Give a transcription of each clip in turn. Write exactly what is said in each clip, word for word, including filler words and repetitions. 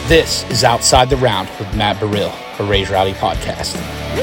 This is Outside the Round with Matt Burrill, a Raise Rowdy podcast.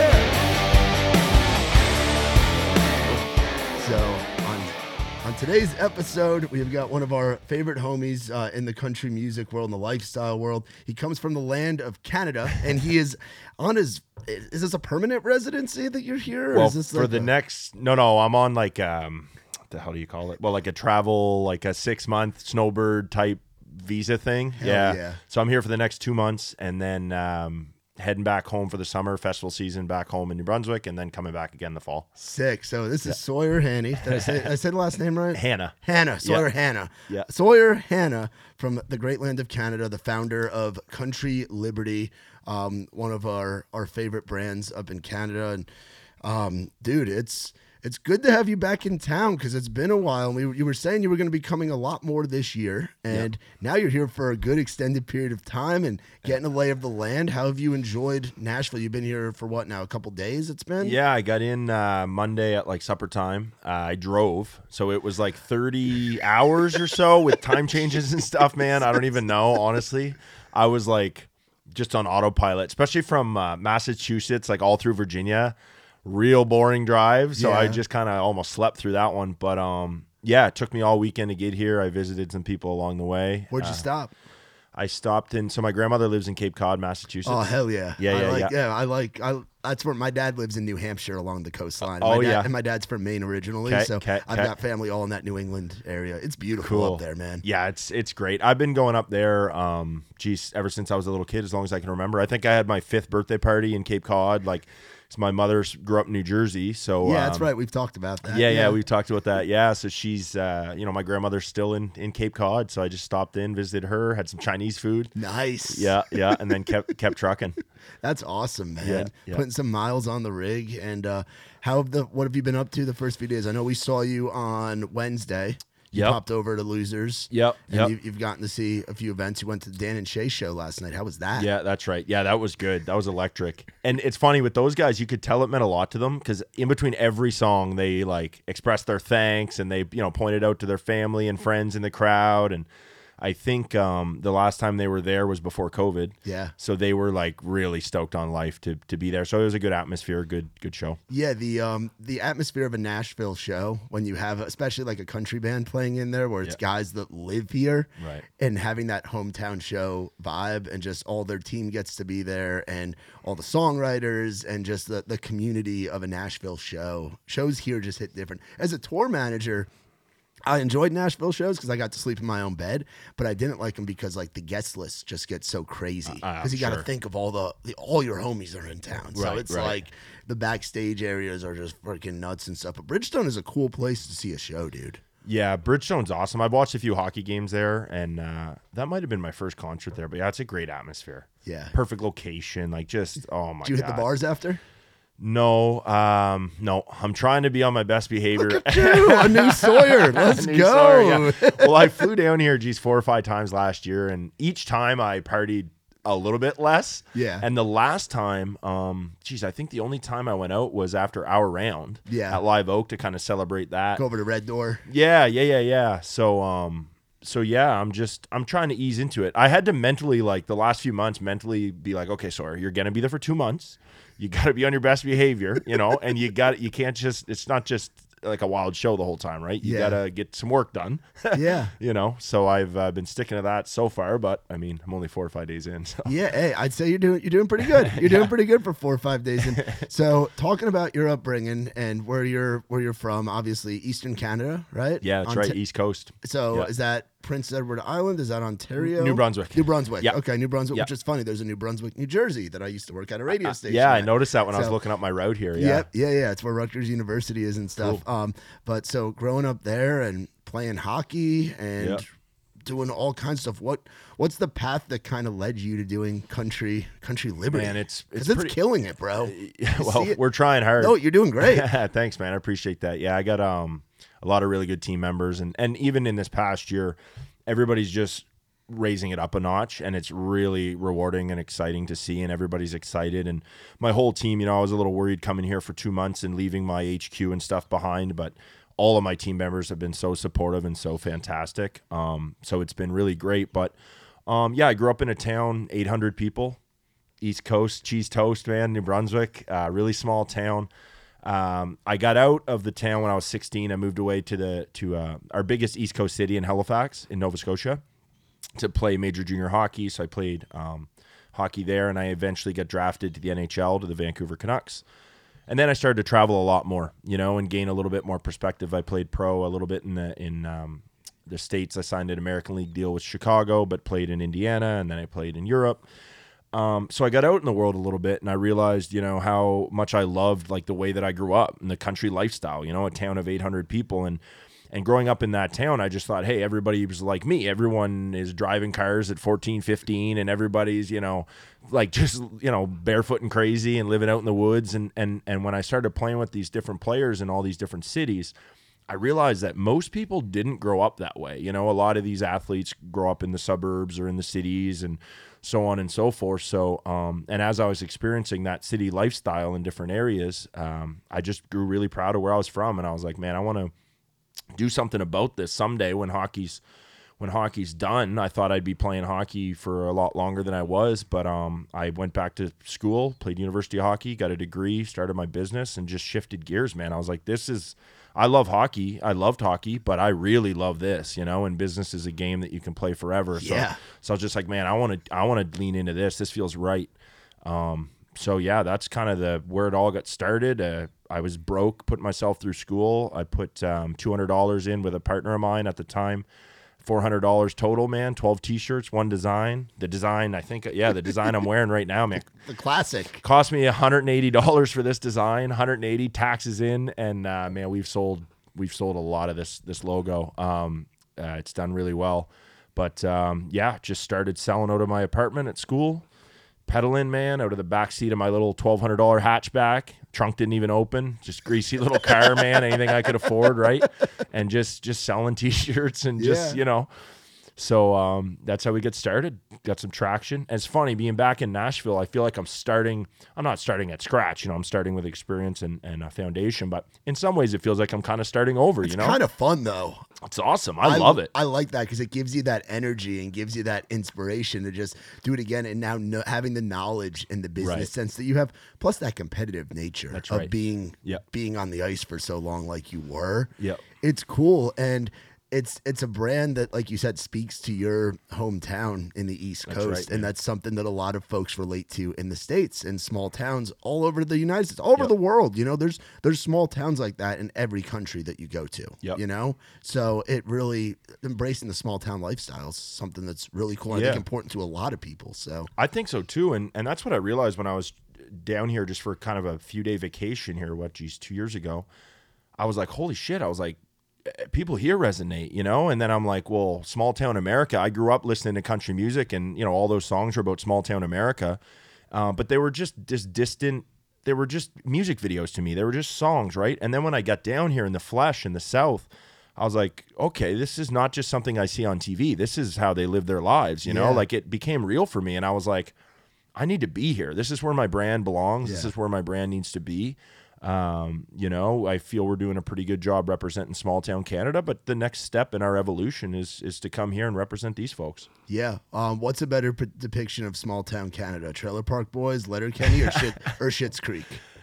So on, on today's episode, we've got one of our favorite homies uh, in the country music world, in the lifestyle world. He comes from the land of Canada, and he is on his, is this a permanent residency that you're here? Or Well, is this for like the a, next, no, no, I'm on like, um, what the hell do you call it? Well, like a travel, like a six month snowbird type visa thing. Hell yeah. yeah. So I'm here for the next two months and then um, heading back home for the summer festival season, back home in New Brunswick, and then coming back again the fall. Sick. So this is Sawyer Hanny. Did I say, did I say the last name right? Hannah. Hannah. Sawyer Yeah. Hannah. Yeah. Sawyer Hannah from the great land of Canada, the founder of Country Liberty, um, one of our, our favorite brands up in Canada. And um, dude, it's it's good to have you back in town because it's been a while. And we, you were saying you were going to be coming a lot more this year, and now you're here for a good extended period of time and getting a lay of the land. How have you enjoyed Nashville? You've been here for what now? A couple days? It's been. Yeah, I got in uh, Monday at like supper time. Uh, I drove, so it was like thirty hours or so with time changes and stuff. Man, I don't even know. Honestly, I was like just on autopilot, especially from uh, Massachusetts, like all through Virginia. Real boring drive, so Yeah. I just kind of almost slept through that one. But um, yeah, it took me all weekend to get here. I visited some people along the way. Where'd you Uh, stop? I stopped in. So my grandmother lives in Cape Cod, Massachusetts. Oh hell yeah! Yeah, I yeah, like, yeah. yeah. I like. I that's where my dad lives in New Hampshire along the coastline. Oh, my dad, yeah. and my dad's from Maine originally, Okay, so okay, I've okay. got family all in that New England area. It's beautiful Cool up there, man. Yeah, it's it's great. I've been going up there, um, geez, ever since I was a little kid, as long as I can remember. I think I had my fifth birthday party in Cape Cod. Like, 'cause my mother grew up in New Jersey, so Yeah, that's um, right. We've talked about that. Yeah, yeah, we've talked about that. Yeah, so she's, uh, you know, my grandmother's still in, in Cape Cod, so I just stopped in, visited her, had some Chinese food. Nice. Yeah, yeah, and then kept kept trucking. That's awesome, man. Yeah, yeah. Putting some miles on the rig. And uh, how have the what have you been up to the first few days? I know we saw you on Wednesday. You Yep. popped over to Losers. Yep, And yep. you, you've gotten to see a few events. You went to the Dan and Shay show last night. How was that? Yeah, that's right. Yeah, that was good. That was electric. And it's funny with those guys, you could tell it meant a lot to them because in between every song, they like expressed their thanks and they, you know, pointed out to their family and friends in the crowd. And I think um, the last time they were there was before COVID. Yeah. So they were like really stoked on life to to be there. So it was a good atmosphere, good good show. Yeah, the um the atmosphere of a Nashville show when you have especially like a country band playing in there where it's Yeah. guys that live here, Right. and having that hometown show vibe and just all their team gets to be there and all the songwriters and just the the community of a Nashville show. Shows here just hit different. As a tour manager, I enjoyed Nashville shows because I got to sleep in my own bed, but I didn't like them because like the guest list just gets so crazy Uh, because you got to sure. think of all the, the all your homies are in town, so Right, it's right. like the backstage areas are just freaking nuts and stuff. But Bridgestone is a cool place to see a show, dude. Yeah, Bridgestone's awesome. I've watched a few hockey games there, and uh, that might have been my first concert there. But yeah, it's a great atmosphere. Yeah. Perfect location. Like just, oh my Did you God. hit the bars after? No, um, no. I'm trying to be on my best behavior. Dude, a new Sawyer. Let's New go. Sawyer, yeah. Well, I flew down here, geez, four or five times last year, and each time I partied a little bit less. Yeah. And the last time, um, geez, I think the only time I went out was after our round. Yeah. At Live Oak to kind of celebrate that. Go over to Red Door. Yeah, yeah, yeah, yeah. So, um, so yeah, I'm just I'm trying to ease into it. I had to mentally, like the last few months, mentally be like, okay, sorry, you're gonna be there for two months. You got to be on your best behavior, you know, and you got you can't just. It's not just like a wild show the whole time, right? You Yeah. gotta get some work done. Yeah. You know, so I've uh, been sticking to that so far, but I mean, I'm only four or five days in. So. Yeah, hey, I'd say you're doing you're doing pretty good. You're doing pretty good for four or five days. And so, talking about your upbringing and where you're where you're from, obviously Eastern Canada, right? Yeah, that's Onta- right, East Coast. So, Yeah. is that Prince Edward Island? Is that Ontario? New Brunswick. New Brunswick. Yeah. Okay, New Brunswick. Yeah. Which is funny. There's a New Brunswick, New Jersey that I used to work at a radio station. Yeah, I at. noticed that when I was So- looking up my route here. Yeah. Yep. Yeah, yeah. It's where Rutgers University is and stuff. Um, but so growing up there and playing hockey and Yeah. doing all kinds of stuff. What what's the path that kind of led you to doing country country liberty? Man, it's- it's 'Cause it's pretty- killing it, bro. You Well, see it? we're trying hard. No, you're doing great. Thanks, man. I appreciate that. Yeah, I got um a lot of really good team members, and and even in this past year, everybody's just raising it up a notch, and it's really rewarding and exciting to see, and everybody's excited. And my whole team, you know, I was a little worried coming here for two months and leaving my H Q and stuff behind, but all of my team members have been so supportive and so fantastic. Um, so it's been really great. But Um, yeah, I grew up in a town, eight hundred people, East Coast, cheese toast, man, New Brunswick, uh, really small town. Um, I got out of the town when I was sixteen. I moved away to the to uh, our biggest East Coast city in Halifax in Nova Scotia to play major junior hockey. So I played um, hockey there, and I eventually got drafted to the N H L, to the Vancouver Canucks. And then I started to travel a lot more, you know, and gain a little bit more perspective. I played pro a little bit in the in um, the States. I signed an American League deal with Chicago, but played in Indiana, and then I played in Europe. Um, so I got out in the world a little bit, and I realized, you know, how much I loved like the way that I grew up and the country lifestyle, you know, a town of eight hundred people. And, and growing up in that town, I just thought, hey, everybody was like me. Everyone is driving cars at fourteen, fifteen, and everybody's, you know, like just, you know, barefoot and crazy and living out in the woods. And, and, and when I started playing with these different players in all these different cities, I realized that most people didn't grow up that way. You know, a lot of these athletes grow up in the suburbs or in the cities and so on and so forth. So, um, and as I was experiencing that city lifestyle in different areas, um, I just grew really proud of where I was from. And I was like, man, I want to do something about this someday when hockey's, when hockey's done. I thought I'd be playing hockey for a lot longer than I was, but um, I went back to school, played university hockey, got a degree, started my business, and just shifted gears, man. I was like, this is, I love hockey. I loved hockey, but I really love this, you know, and business is a game that you can play forever. So, Yeah. so I was just like, man, I want to, I want to lean into this. This feels right. Um, so yeah, that's kind of the, where it all got started. Uh, I was broke, putting myself through school. I put um, two hundred dollars in with a partner of mine at the time, four hundred dollars total, man, twelve t-shirts, one design. The design, I think, yeah, the design I'm wearing right now, man. The classic. Cost me one hundred eighty dollars for this design, one hundred eighty taxes in, and uh, man, we've sold we've sold a lot of this this logo. Um, uh, it's done really well, but um, yeah, just started selling out of my apartment at school, pedaling, man, out of the back seat of my little twelve hundred dollars hatchback. Trunk didn't even open, just greasy little car, man, anything I could afford, right? And just just selling t-shirts and just, Yeah. you know. So um, that's how we get started. Got some traction. And it's funny, being back in Nashville, I feel like I'm starting, I'm not starting at scratch, you know, I'm starting with experience and, and a foundation, but in some ways it feels like I'm kind of starting over, It's you know? kind of fun though. It's awesome. I, love it. I like that because it gives you that energy and gives you that inspiration to just do it again. And now no, having the knowledge and the business Right. sense that you have, plus that competitive nature That's of right. being Yep. being on the ice for so long, like you were. Yep. It's cool, and it's it's a brand that, like you said, speaks to your hometown in the East That's Coast, right, and man. that's something that a lot of folks relate to in the States and small towns all over the United States, all over Yep. the world. You know, there's there's small towns like that in every country that you go to. Yep. You know, so it really embracing the small town lifestyle is something that's really cool. And I Yeah. think important to a lot of people. So I think so too, and and that's what I realized when I was down here just for kind of a few day vacation here. What, geez, two years ago, I was like, holy shit! I was like, people here resonate, you know. And then I'm like, well, small town America. I grew up listening to country music, and you know, all those songs were about small town America, uh, but they were just just distant. They were just music videos to me. They were just songs, right? And then when I got down here in the flesh in the South, I was like, okay, this is not just something I see on T V. This is how they live their lives, you know. Yeah. Like, it became real for me, and I was like, I need to be here. This is where my brand belongs. This Yeah. is where my brand needs to be. Um, you know, I feel we're doing a pretty good job representing small town Canada, but the next step in our evolution is is to come here and represent these folks. yeah, um, what's a better p- depiction of small town Canada? Trailer Park Boys, Letterkenny, or shit or Schitt's Creek?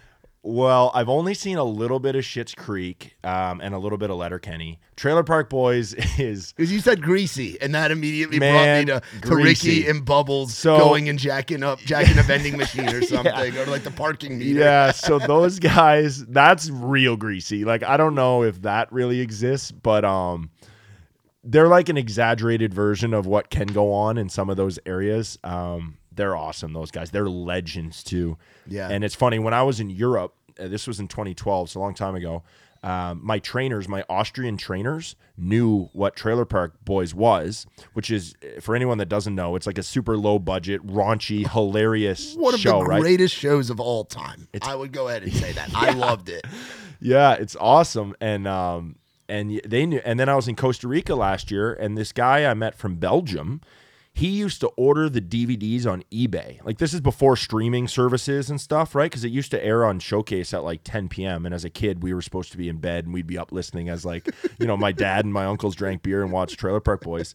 Well, I've only seen a little bit of Schitt's Creek um, and a little bit of Letterkenny. Trailer Park Boys is Because you said greasy, and that immediately Man, brought me to, to greasy. Ricky and Bubbles So- going and jacking up, jacking a vending machine or something, or like the parking meter. yeah. So those guys, that's real greasy. Like, I don't know if that really exists, but um, they're like an exaggerated version of what can go on in some of those areas. Um, they're awesome. Those guys, they're legends too. Yeah. And it's funny, when I was in Europe, uh, this was in twenty twelve, so a long time ago. Um, my trainers, my Austrian trainers, knew what Trailer Park Boys was, which is, for anyone that doesn't know, it's like a super low budget, raunchy, hilarious One of show, the right? greatest shows of all time. I would go ahead and say that. I loved it. Yeah, it's awesome. And um and y- they knew, and then I was in Costa Rica last year, and this guy I met from Belgium, he used to order the D V Ds on eBay. Like, this is before streaming services and stuff, right? Because it used to air on Showcase at like ten p.m. And as a kid, we were supposed to be in bed, and we'd be up listening as, like, you know, my dad and my uncles drank beer and watched Trailer Park Boys.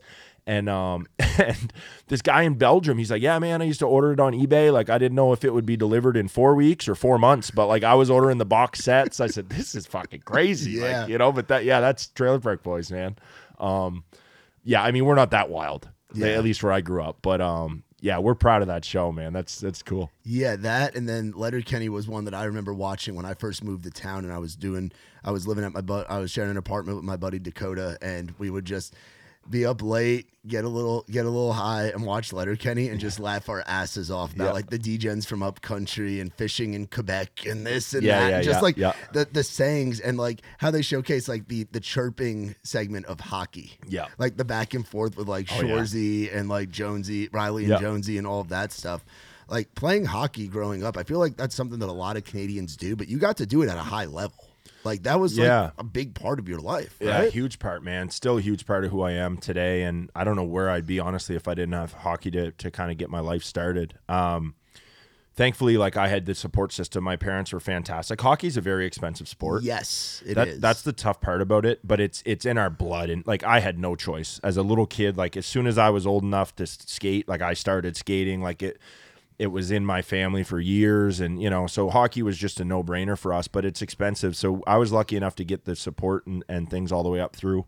And um and this guy in Belgium, he's like, yeah, man, I used to order it on eBay. Like I didn't know if it would be delivered in four weeks or four months, but like I was ordering the box sets. I said, this is fucking crazy. Yeah. Like, you know, but that yeah, that's Trailer Park Boys, man. Um yeah, I mean, we're not that wild. Yeah. At least where I grew up. But um yeah, we're proud of that show, man. That's that's cool. Yeah, that and then Letterkenny was one that I remember watching when I first moved to town, and I was doing, I was living at my, bu- I was sharing an apartment with my buddy Dakota, and we would just be up late, get a little, get a little high, and watch Letterkenny and just laugh our asses off about Yeah. like the D-gens from up country and fishing in Quebec and this and Yeah, that, yeah, and just yeah, like yeah. the the sayings and like how they showcase like the the chirping segment of hockey. Yeah. Like the back and forth with like Oh, yeah. Shoresy and like Jonesy, Riley and Yeah. Jonesy and all of that stuff. Like playing hockey growing up, I feel like that's something that a lot of Canadians do, but you got to do it at a high level. Like that was Yeah. like a big part of your life, Yeah, right? huge part, man. Still a huge part of who I am today. And I don't know where I'd be, honestly, if I didn't have hockey to, to kind of get my life started. Um, thankfully, like I had the support system. My parents were fantastic. Hockey's a very expensive sport. Yes, it is. That, that's the tough part about it, but it's it's in our blood. And like I had no choice as a little kid. Like as soon as I was old enough to skate, like I started skating. Like it it was in my family for years, and you know, so hockey was just a no brainer for us. But it's expensive, so I was lucky enough to get the support and, and things all the way up through.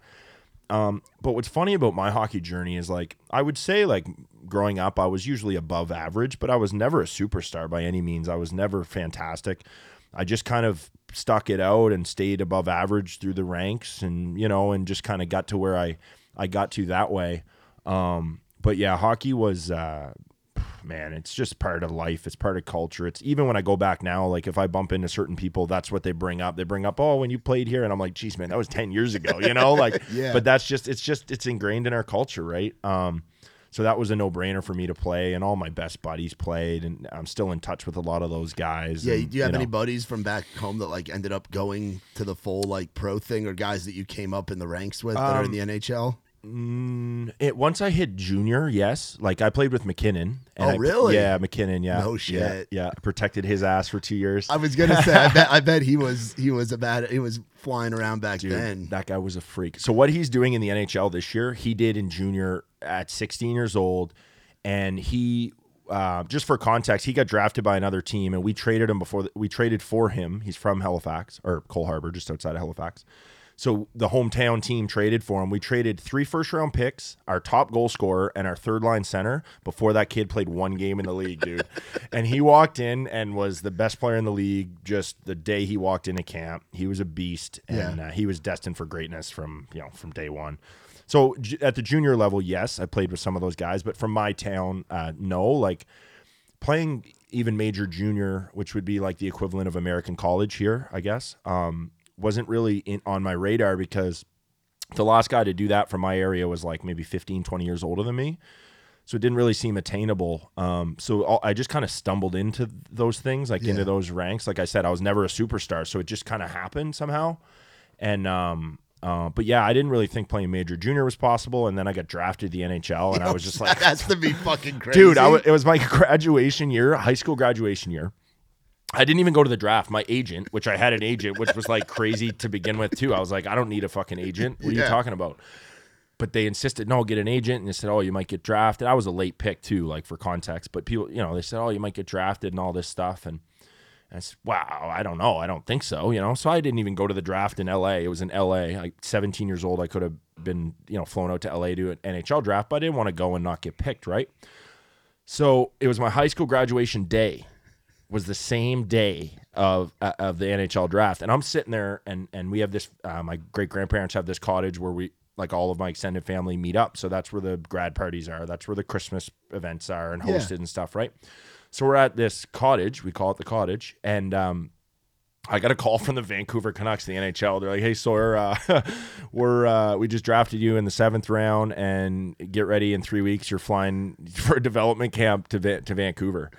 Um, but what's funny about my hockey journey is like I would say like growing up, I was usually above average, but I was never a superstar by any means. I was never fantastic. I just kind of stuck it out and stayed above average through the ranks, and you know, and just kind of got to where I I got to that way. Um, but yeah, hockey was. Uh, Man, it's just part of life. It's part of culture. It's even when I go back now, like if I bump into certain people, that's what they bring up. They bring up, oh, when you played here. And I'm like, geez, man, that was ten years ago, you know, like, Yeah. But that's just, it's just, it's ingrained in our culture. Right. Um, so that was a no brainer for me to play, and all my best buddies played, and I'm still in touch with a lot of those guys. Yeah, and, do you have know. any buddies from back home that like ended up going to the full like pro thing, or guys that you came up in the ranks with that are in Um, the N H L? Mm, it once I hit junior, yes. Like I played with McKinnon. Oh, I- really? Yeah, McKinnon. Yeah. No Yeah, shit. Yeah, I protected his ass for two years. I was gonna say, I bet, I bet he was, he was a bad, he was flying around back Dude, then. that guy was a freak. So what he's doing in the N H L this year, he did in junior at sixteen years old, and he. Uh, just for context, he got drafted by another team, and we traded him before. The, we traded for him. He's from Halifax or Cole Harbour, just outside of Halifax. So the hometown team traded for him. We traded three first round picks, our top goal scorer, and our third line center before that kid played one game in the league, dude. And he walked in and was the best player in the league just the day he walked into camp. He was a beast, and Yeah. uh, he was destined for greatness from you know from day one. So j- at the junior level, yes, I played with some of those guys, but from my town, uh, no. Like playing even major junior, which would be like the equivalent of American college here, I guess. Um, wasn't really in, on my radar because the last guy to do that from my area was like maybe fifteen, twenty years older than me. So it didn't really seem attainable. Um, so all, I just kind of stumbled into those things, like Yeah. into those ranks. Like I said, I was never a superstar. So it just kind of happened somehow. And, um, uh, but yeah, I didn't really think playing major junior was possible. And then I got drafted to the N H L, and I was just like, that has to be fucking crazy, dude, I w- it was my graduation year, high school graduation year. I didn't even go to the draft. My agent, which I had an agent, which was like crazy to begin with too. I was like, I don't need a fucking agent. What are Yeah. you talking about? But they insisted, no, get an agent. And they said, oh, you might get drafted. I was a late pick too, like for context. But people, you know, they said, oh, you might get drafted and all this stuff. And I said, wow, I don't know. I don't think so, you know. So I didn't even go to the draft in L A. It was in L A. Like seventeen years old, I could have been, you know, flown out to L A to do an N H L draft, but I didn't want to go and not get picked, right? So it was my high school graduation day. Was the same day of uh, of the N H L draft, and I'm sitting there, and and we have this. Uh, my great grandparents have this cottage where we, like all of my extended family, meet up. So that's where the grad parties are. That's where the Christmas events are and hosted Yeah. and stuff, right? So we're at this cottage. We call it the cottage, and um, I got a call from the Vancouver Canucks, the N H L. They're like, "Hey Sawyer, uh, we're uh, we just drafted you in the seventh round, and get ready in three weeks. You're flying for a development camp to Va- to Vancouver."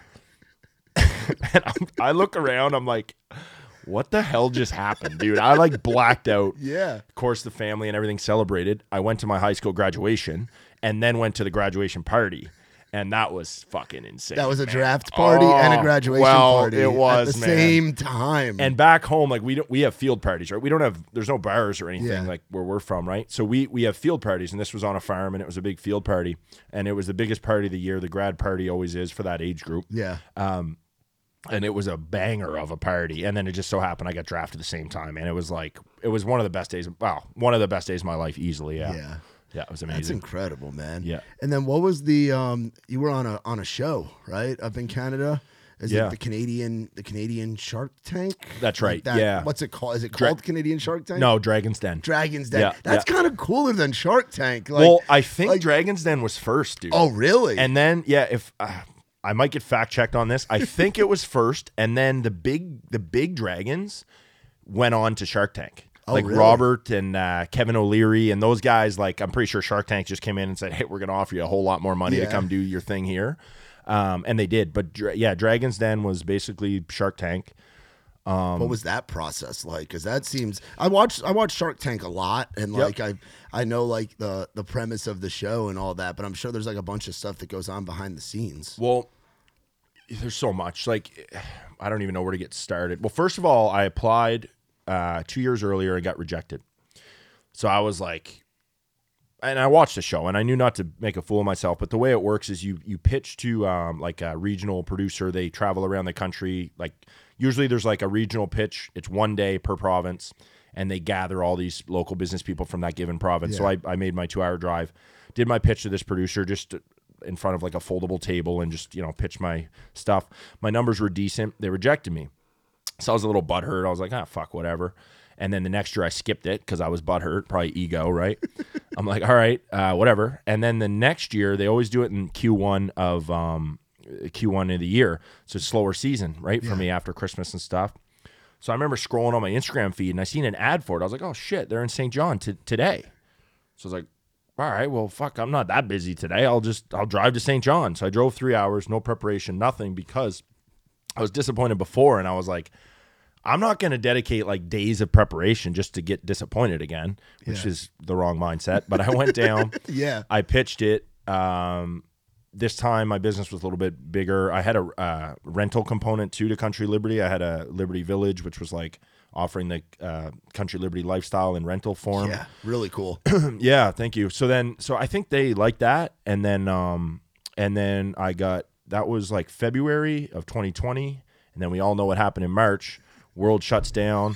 And I'm, I look around, I'm like, what the hell just happened, dude? I like blacked out. Yeah. Of course, the family and everything celebrated. I went to my high school graduation and then went to the graduation party. And that was fucking insane. That was a man. draft party oh, and a graduation well, party it was, at the man. same time. And back home, like we don't, we have field parties, right? We don't have, there's no bars or anything Yeah. like where we're from, right? So we we have field parties, and this was on a farm, and it was a big field party, and it was the biggest party of the year. The grad party always is for that age group. yeah. Um, and it was a banger of a party. And then it just so happened I got drafted at the same time, and it was like it was one of the best days. Wow, one of the best days of my life, easily. Yeah, Yeah. yeah, it was That's amazing. incredible, man. Yeah. And then what was the um you were on a on a show, right? Up in Canada? Is Yeah. it the Canadian the Canadian Shark Tank? That's Like right, that- yeah. What's it called? Is it Dra- called Canadian Shark Tank? No, Dragon's Den. Dragon's Den. Yeah, That's yeah. kind of cooler than Shark Tank. Like, well, I think like- Dragon's Den was first, dude. oh, really? And then, yeah, if uh, I might get fact checked on this, I think it was first, and then the big the big dragons went on to Shark Tank. Oh, like really? Robert and uh, Kevin O'Leary and those guys. Like, I'm pretty sure Shark Tank just came in and said, "Hey, we're going to offer you a whole lot more money Yeah. to come do your thing here," um, and they did. But dra- yeah, Dragon's Den was basically Shark Tank. Um, what was that process like? Because that seems I watched I watched Shark Tank a lot, and Yep. like I I know like the the premise of the show and all that, but I'm sure there's like a bunch of stuff that goes on behind the scenes. Well, there's so much. Like, I don't even know where to get started. Well, first of all, I applied uh, two years earlier and got rejected. So I was like, and I watched the show, and I knew not to make a fool of myself. But the way it works is you you pitch to um, like a regional producer. They travel around the country. Like usually there's like a regional pitch. It's one day per province, and they gather all these local business people from that given province. So Yeah. I, I made my two hour drive, did my pitch to this producer just in front of like a foldable table, and just, you know, pitch my stuff. My numbers were decent. They rejected me. So I was a little butthurt. I was like, ah, fuck, whatever. And then the next year I skipped it because I was butthurt, probably ego, right? I'm like, all right, uh, whatever. And then the next year, they always do it in Q one of um, Q one of the year. So it's a slower season, right, for Yeah. me after Christmas and stuff. So I remember scrolling on my Instagram feed, and I seen an ad for it. I was like, oh, shit, they're in Saint John t- today. So I was like, all right, well, fuck, I'm not that busy today. I'll just, I'll drive to Saint John. So I drove three hours, no preparation, nothing, because I was disappointed before, and I was like, I'm not going to dedicate like days of preparation just to get disappointed again, which Yeah. is the wrong mindset. But I went down, Yeah. I pitched it. Um, this time my business was a little bit bigger. I had a uh, rental component too to Country Liberty. I had a Liberty Village, which was like offering the uh, Country Liberty lifestyle in rental form. Yeah. Really cool. Yeah, thank you. So then, so I think they liked that, and then, um, and then I got, that was like February of twenty twenty, and then we all know what happened in March. World shuts down,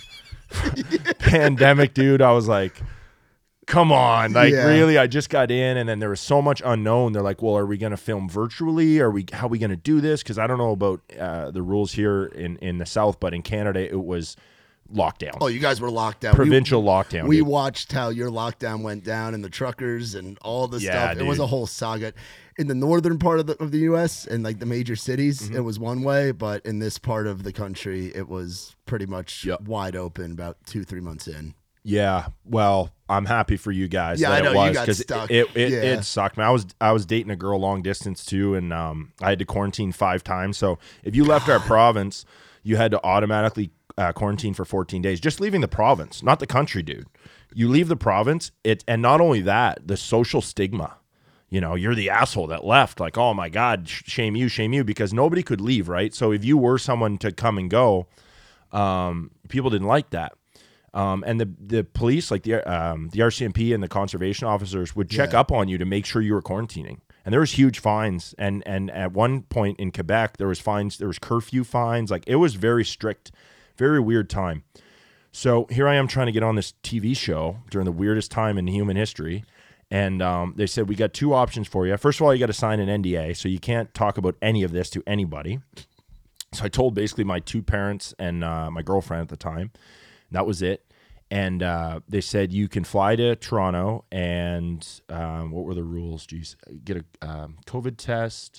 pandemic, dude. I was like, come on, like Yeah. really? I just got in, and then there was so much unknown. They're like, well, are we gonna film virtually? Are we? How are we gonna do this? Because I don't know about uh, the rules here in in the South, but in Canada it was lockdown, Oh, you guys were locked down. We- provincial lockdown. We dude. watched how your lockdown went down and the truckers and all the Yeah, stuff. It was dude. a whole saga. In the northern part of the of the U S and like the major cities, Mm-hmm. it was one way, but in this part of the country, it was pretty much Yep. wide open about two, three months in. Yeah, well, I'm happy for you guys. Yeah, that I know, it you was, got 'cause stuck. It it, Yeah. it sucked, man. I was I was dating a girl long distance too, and um, I had to quarantine five times. So if you left our province, you had to automatically uh, quarantine for fourteen days. Just leaving the province, not the country, dude. You leave the province, it and not only that, the social stigma. You know, you're the asshole that left. Like, oh my God, sh- shame you, shame you, because nobody could leave, right? So if you were someone to come and go, um, people didn't like that. Um, and the the police, like the um, the R C M P and the conservation officers, would check Yeah. up on you to make sure you were quarantining. And there was huge fines. And and at one point in Quebec, there was fines. There was curfew fines. Like, it was very strict, very weird time. So here I am trying to get on this T V show during the weirdest time in human history. And um, they said, we got two options for you. First of all, you got to sign an N D A, so you can't talk about any of this to anybody. So I told basically my two parents and uh, my girlfriend at the time. That was it. And uh, they said, you can fly to Toronto, and um, what were the rules? Geez, get a um, COVID test,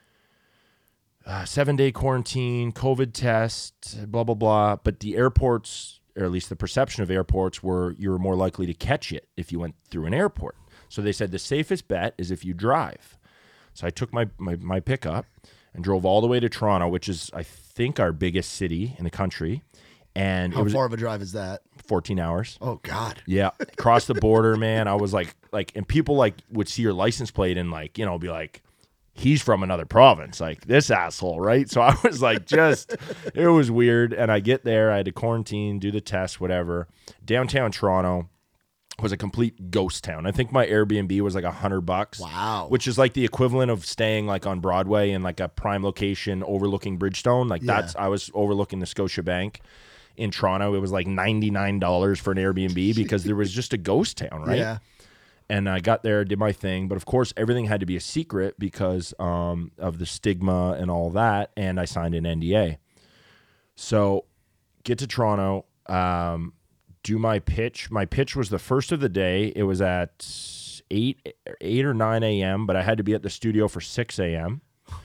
uh, seven-day quarantine, COVID test, blah, blah, blah. But the airports, or at least the perception of airports, were you were more likely to catch it if you went through an airport. So they said the safest bet is if you drive. So I took my, my, my pickup and drove all the way to Toronto, which is, I think, our biggest city in the country. And How it was far of a drive is that? fourteen hours. Oh God. Yeah. Across the border, man. I was like, like, and people like would see your license plate and like, you know, be like, he's from another province, like this asshole, right? So I was like, just, it was weird. And I get there, I had to quarantine, do the test, whatever. Downtown Toronto was a complete ghost town. I think my Airbnb was like a hundred bucks. Wow. Which is like the equivalent of staying like on Broadway in like a prime location overlooking Bridgestone. Like Yeah. that's, I was overlooking the Scotiabank in Toronto. It was like ninety-nine dollars for an Airbnb because there was just a ghost town, right? Yeah. And I got there, did my thing, but of course everything had to be a secret because um, of the stigma and all that. And I signed an N D A. So get to Toronto, um, do my pitch. My pitch was the first of the day. It was at eight, eight or nine a.m., but I had to be at the studio for six a.m.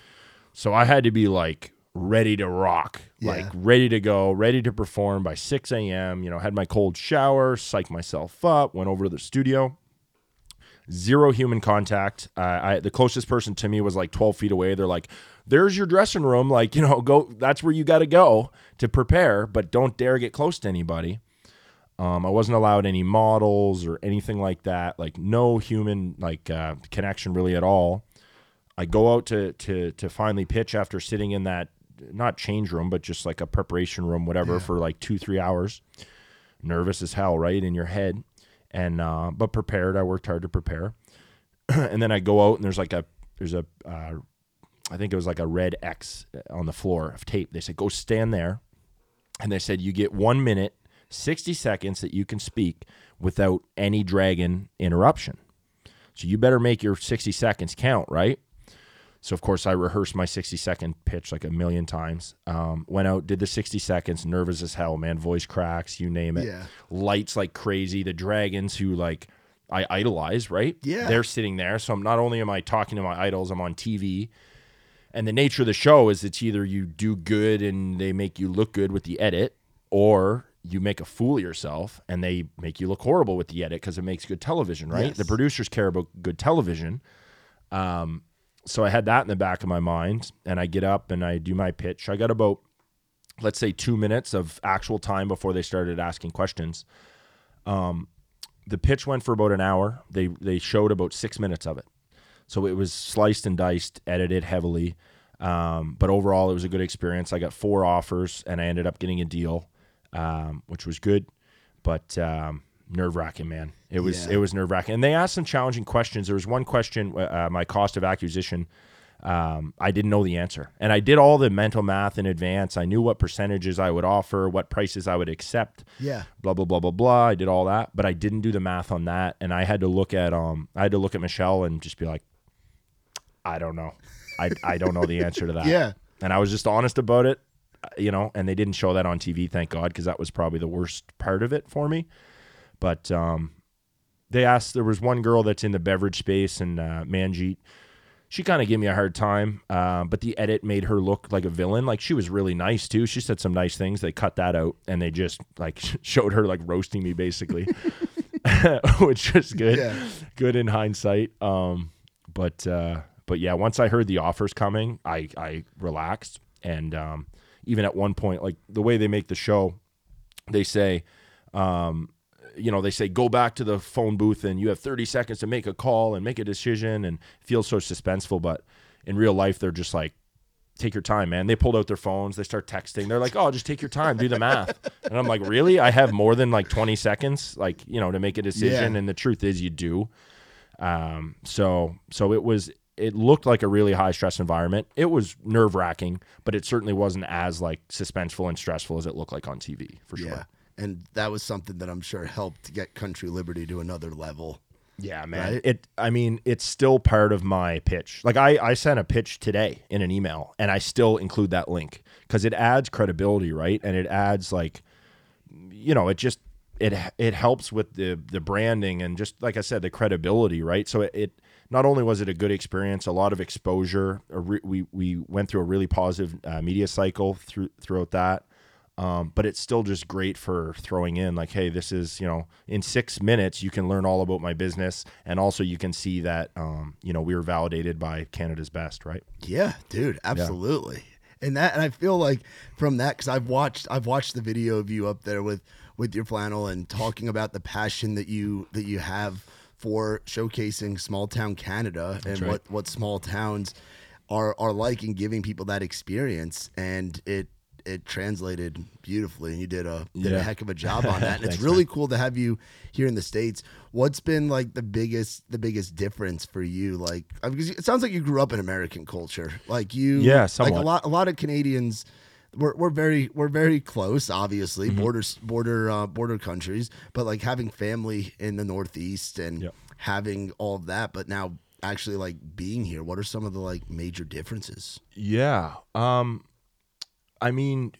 So I had to be like ready to rock, Yeah. like ready to go, ready to perform by six a.m. You know, had my cold shower, psyched myself up, went over to the studio. Zero human contact. Uh, I, the closest person to me was like twelve feet away. They're like, there's your dressing room. Like, you know, go, that's where you got to go to prepare, but don't dare get close to anybody. Um, I wasn't allowed any models or anything like that. Like no human like uh, connection really at all. I go out to, to, to finally pitch after sitting in that, not change room, but just like a preparation room, whatever, Yeah. for like two, three hours. Nervous as hell, right? In your head. And uh, but prepared. I worked hard to prepare, and then I go out and there's like a there's a uh, I think it was like a red X on the floor of tape. They said go stand there, and they said you get one minute, sixty seconds that you can speak without any dragon interruption. So you better make your sixty seconds count, right? So of course I rehearsed my sixty second pitch like a million times. Um, went out, did the sixty seconds, nervous as hell, man. Voice cracks, you name it. Yeah. Lights like crazy. The dragons who like I idolize, right? Yeah. They're sitting there. So I'm, not only am I talking to my idols, I'm on T V. And the nature of the show is it's either you do good and they make you look good with the edit, or you make a fool of yourself and they make you look horrible with the edit because it makes good television, right? Yes. The producers care about good television. Um, so I had that in the back of my mind, and I get up and I do my pitch. I got about, let's say, two minutes of actual time before they started asking questions. Um, the pitch went for about an hour. They they showed about six minutes of it. So it was sliced and diced, edited heavily. Um, but overall, it was a good experience. I got four offers, and I ended up getting a deal, um, which was good. But um, nerve-wracking, man. It was Yeah. it was nerve-wracking. And they asked some challenging questions. There was one question, uh, my cost of acquisition, um, I didn't know the answer. And I did all the mental math in advance. I knew what percentages I would offer, what prices I would accept. Yeah. Blah, blah, blah, blah, blah. I did all that, but I didn't do the math on that. And I had to look at um I had to look at Michelle and just be like, I don't know. I, I don't know the answer to that. Yeah. And I was just honest about it, you know, and they didn't show that on T V, thank God, because that was probably the worst part of it for me. But um, they asked, there was one girl that's in the beverage space, and uh, Manjeet, she kind of gave me a hard time, uh, but the edit made her look like a villain. Like, she was really nice too. She said some nice things. They cut that out, and they just like showed her like roasting me basically, which was good, Yeah. good in hindsight. Um, but uh, but yeah, once I heard the offers coming, I I relaxed, and um, even at one point, like the way they make the show, they say, um, you know, they say, go back to the phone booth and you have thirty seconds to make a call and make a decision, and it feels so suspenseful. But in real life, they're just like, take your time, man. They pulled out their phones. They start texting. They're like, oh, just take your time. Do the math. And I'm like, really? I have more than like twenty seconds, like, you know, to make a decision. Yeah. And the truth is you do. Um, so, so it was, it looked like a really high stress environment. It was nerve wracking, but it certainly wasn't as like suspenseful and stressful as it looked like on T V, for sure. Yeah. And that was something that I'm sure helped to get Country Liberty to another level. Yeah, man. Right? It. I mean, it's still part of my pitch. Like I, I sent a pitch today in an email, and I still include that link because it adds credibility, right? And it adds like, you know, it just it it helps with the the branding and just like I said, the credibility, right? So it, it not only was it a good experience, a lot of exposure. A re, we we went through a really positive uh, media cycle through throughout that. Um, but it's still just great for throwing in like, hey, this is, you know, in six minutes, you can learn all about my business. And also you can see that, um, you know, we were validated by Canada's Best, right? Yeah, dude, absolutely. And that, and I feel like from that, cause I've watched, I've watched the video of you up there with, with your flannel and talking about the passion that you, that you have for showcasing small town Canada and right. what, what small towns are are like in giving people that experience, and it it translated beautifully, and you did a did Yeah. a heck of a job on that. And it's Thanks, really man. cool to have you here in the States. What's been like the biggest the biggest difference for you? Like, uh, because it sounds like you grew up in American culture, like you, Yeah, like somewhat. a lot a lot of Canadians. We're, we're very we're very close, obviously, Mm-hmm. border border uh, border countries, but like having family in the Northeast and Yep. having all of that, but now actually like being here, what are some of the like major differences? Yeah. Um, I mean,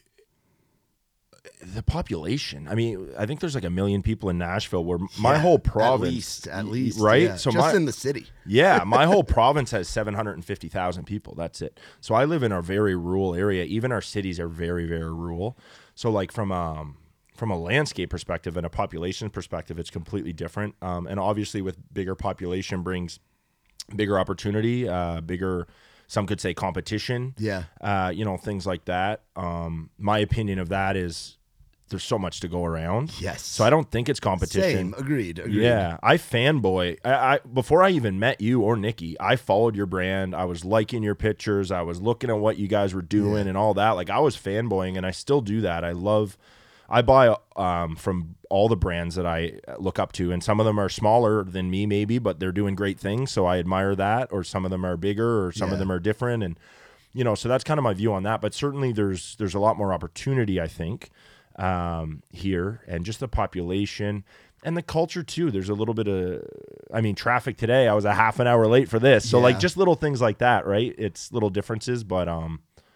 the population. I mean, I think there's like a million people in Nashville where my Yeah, whole at province. least, at least, Right? yeah. So just my, in the city. yeah, my whole province has seven hundred fifty thousand people. That's it. So I live in a very rural area. Even our cities are very, very rural. So like from um from a landscape perspective and a population perspective, it's completely different. Um, and obviously with bigger population brings bigger opportunity, uh, bigger, some could say competition. Yeah. Uh, you know, things like that. Um, my opinion of that is there's so much to go around. Yes. So I don't think it's competition. Same. Agreed. Agreed. Yeah, I fanboy. I, I before I even met you or Nikki, I followed your brand. I was liking your pictures. I was looking at what you guys were doing Yeah. and all that. Like I was fanboying, and I still do that. I love. I buy um, from all the brands that I look up to, and some of them are smaller than me, maybe, but they're doing great things. So I admire that. Or some of them are bigger, or some Yeah. of them are different, and you know. So that's kind of my view on that. But certainly, there's there's a lot more opportunity, I think, um, here, and just the population and the culture too. There's a little bit of, I mean, traffic today. I was a half an hour late for this, so Yeah. like just little things like that, right? It's little differences, but um,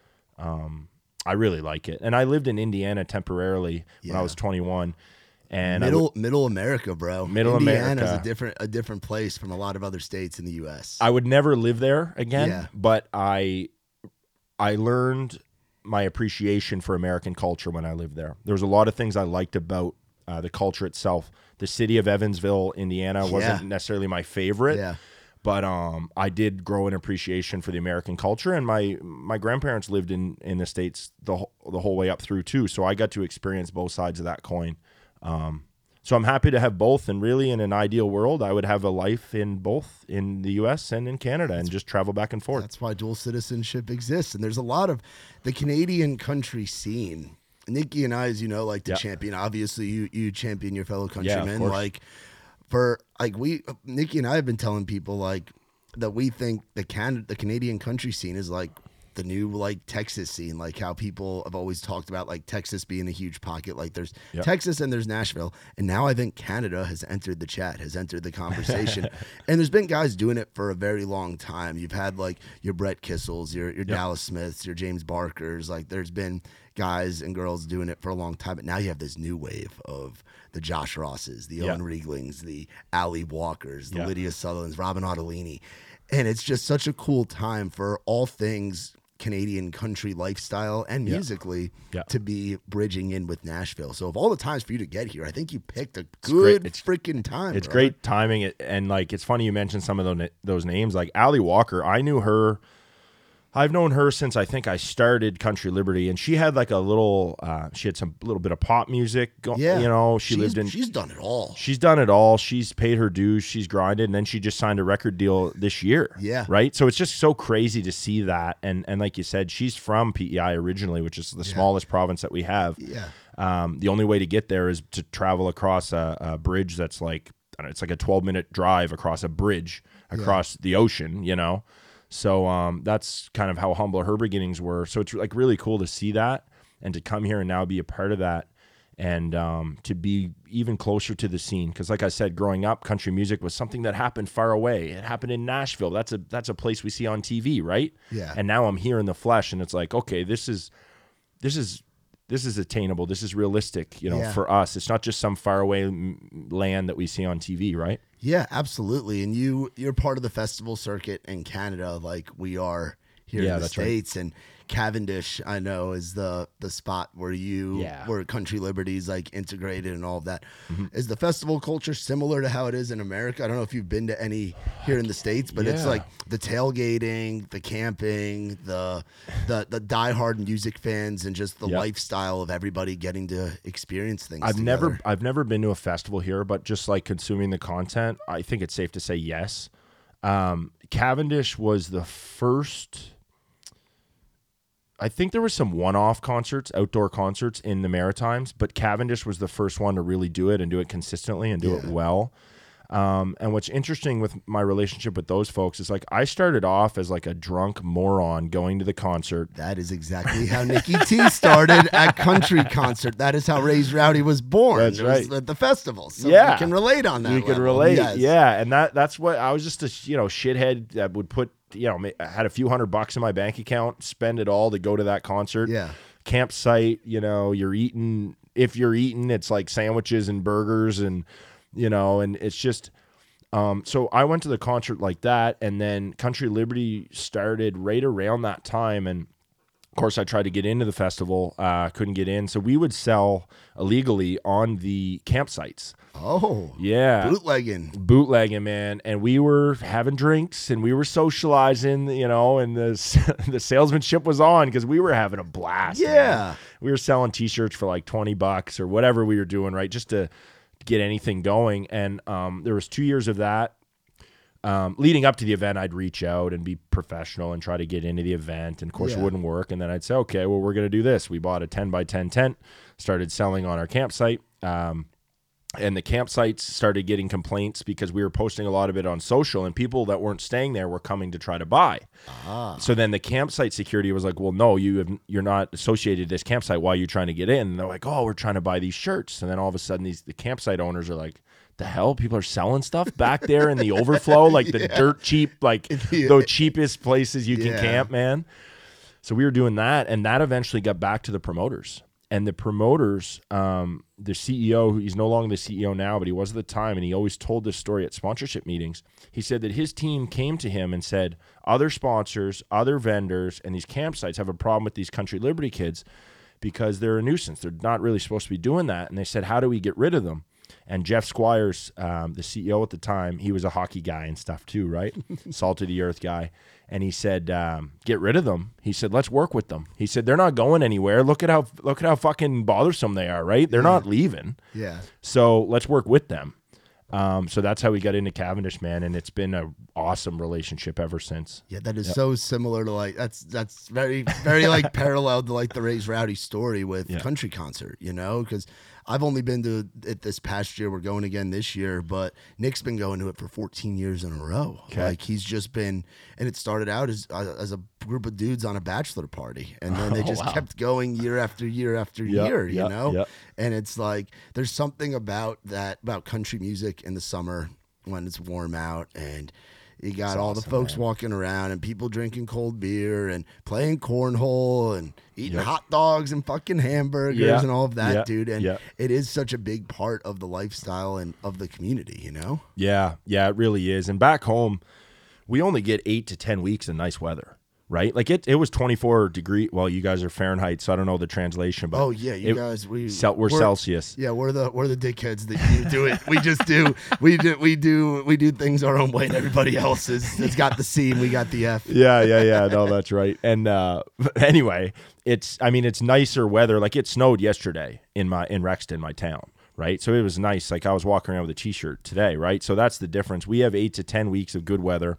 um, I really like it. And I lived in Indiana temporarily when Yeah. I was twenty-one, and I Middle middle America, bro. Middle Indiana's America. a different a different place from a lot of other states in the U S. I would never live there again, Yeah. but I I learned my appreciation for American culture when I lived there. There was a lot of things I liked about uh, the culture itself. The city of Evansville, Indiana, wasn't Yeah. necessarily my favorite, Yeah. but um, I did grow an appreciation for the American culture. And my my grandparents lived in, in the States the whole, the whole way up through too, so I got to experience both sides of that coin. Um, So I'm happy to have both, and really in an ideal world, I would have a life in both in the U S and in Canada and just travel back and forth. That's why dual citizenship exists. And there's a lot of the Canadian country scene. Nikki and I, as you know, like to Yeah. champion. Obviously, you you champion your fellow Yeah, of countrymen. course. like for like we, Nikki and I have been telling people like that we think the can the Canadian country scene is like the new like Texas scene, like how people have always talked about like Texas being a huge pocket. Like there's Yep. Texas and there's Nashville, and now I think Canada has entered the chat, has entered the conversation. And there's been guys doing it for a very long time. You've had like your Brett Kissels, your your Dallas Smiths, your James Barkers. Like there's been guys and girls doing it for a long time, but now you have this new wave of the Josh Rosses, the Yeah. Owen Rieglings, the Ali Walkers, the Yeah. Lydia Sutherlands, Robin Ottolini. And it's just such a cool time for all things Canadian country lifestyle and Yeah. musically Yeah. to be bridging in with Nashville. So of all the times for you to get here, I think you picked a great. good It's- freaking time. It's brother. great timing, it- and like it's funny you mentioned some of those those names, like Ali Walker. I knew her. I've known her since I think I started Country Liberty, and she had like a little. Uh, she had some little bit of pop music. Go, Yeah. you know, she She's- lived in. She's done it all. She's done it all. She's paid her dues. She's grinded, and then she just signed a record deal this year. Yeah. Right. So it's just so crazy to see that, and and like you said, she's from P E I originally, which is the smallest province that we have. Yeah. Um, the only way to get there is to travel across a, a bridge that's like I don't know, it's like a twelve minute drive across a bridge across the ocean. You know. So um, that's kind of how humble her beginnings were. So it's like really cool to see that and to come here and now be a part of that and um, to be even closer to the scene. Because like I said, growing up, country music was something that happened far away. It happened in Nashville. That's a that's a place we see on T V, right? Yeah. And now I'm here in the flesh, and it's like, okay, this is this is this is attainable. This is realistic, you know, Yeah. for us. It's not just some faraway m- land that we see on T V, right? Yeah, absolutely. And you you're part of the festival circuit in Canada, like we are here Yeah, in the that's right. States. And Cavendish, I know, is the the spot where you Yeah. where Country Liberty's like integrated and all of that. Mm-hmm. Is the festival culture similar to how it is in America? I don't know if you've been to any here in the States, but it's Yeah. like the tailgating, the camping, the the the diehard music fans, and just the Yep. lifestyle of everybody getting to experience things. I've together. never I've never been to a festival here, but just like consuming the content, I think it's safe to say yes. Um, Cavendish was the first I think there was some one-off concerts, outdoor concerts in the Maritimes, but Cavendish was the first one to really do it and do it consistently and do Yeah. it well. Um, and what's interesting with my relationship with those folks is like I started off as like a drunk moron going to the concert. That is exactly how Nicky T started at country concert. That is how Raised Rowdy was born. That's It was right. at the festival. So Yeah. we can relate on that. You could level. relate, Yes. yeah, and that that's what I was just a you know shithead that would put you know ma- I had a few hundred bucks in my bank account, spend it all to go to that concert. Yeah. Campsite, you know, you're eating. If you're eating, it's like sandwiches and burgers, and you know, and it's just. Um, so I went to the concert like that, and then Country Liberty started right around that time, and of course I tried to get into the festival, uh, couldn't get in, so we would sell illegally on the campsites. Oh. Yeah. Bootlegging. Bootlegging, man, and we were having drinks and we were socializing, you know, and the the salesmanship was on because we were having a blast. Yeah. man. We were selling T-shirts for like twenty bucks or whatever we were doing, right, just to get anything going. And um, there was two years of that. Um, leading up to the event, I'd reach out and be professional and try to get into the event. And of course, Yeah. it wouldn't work. And then I'd say, okay, well, we're going to do this. We bought a ten by ten tent, started selling on our campsite. Um, and the campsites started getting complaints because we were posting a lot of it on social, and people that weren't staying there were coming to try to buy. Ah. So then the campsite security was like, well, no, you have, you're not associated to this campsite. Why are you trying to get in? And they're like, oh, we're trying to buy these shirts. And then all of a sudden, these the campsite owners are like, the hell? People are selling stuff back there in the overflow, like the Yeah. dirt cheap, like Yeah. the cheapest places you can Yeah. camp, man. So we were doing that, and that eventually got back to the promoters. And the promoters, um, the C E O, he's no longer the C E O now, but he was at the time, and he always told this story at sponsorship meetings. He said that his team came to him and said, other sponsors, other vendors, and these campsites have a problem with these Country Liberty kids because they're a nuisance. They're not really supposed to be doing that. And they said, how do we get rid of them? And Jeff Squires, um, the C E O at the time, he was a hockey guy and stuff too, right? Salt of the earth guy. And he said, um, get rid of them. He said, let's work with them. He said, they're not going anywhere. Look at how look at how fucking bothersome they are, right? They're not leaving. Yeah. So let's work with them. Um, so that's how we got into Cavendish, man. And it's been an awesome relationship ever since. Yeah, that is so similar to like that's that's very very like parallel to like the Raised Rowdy story with Yeah. country concert, you know, because I've only been to it this past year. We're going again this year, but Nick's been going to it for fourteen years in a row. Okay. Like he's just been, and it started out as uh, as a group of dudes on a bachelor party, and then they Oh, just wow. kept going year after year after Yep, year, you yep, know. yep. And it's like there's something about that about country music in the summer when it's warm out and. You got It's all awesome, the folks man. walking around and people drinking cold beer and playing cornhole and eating Yep. hot dogs and fucking hamburgers Yeah. and all of that, Yeah. dude. And Yeah. it is such a big part of the lifestyle and of the community, you know? Yeah, yeah, it really is. And back home, we only get eight to ten weeks of nice weather, right? Like it, it was twenty-four degree. Well, you guys are Fahrenheit, so I don't know the translation, but Oh yeah, you it- guys, we Cel- we're, Celsius. Yeah, we're the we're the dickheads that you do it. We just do we do we do we do things our own way, and everybody else is has got the C and we got the F. Yeah, yeah, yeah. No, that's right. And uh, anyway, it's I mean it's nicer weather. Like it snowed yesterday in my in Rexton, my town. Right, so it was nice. Like I was walking around with a T-shirt today. Right, so that's the difference. We have eight to ten weeks of good weather.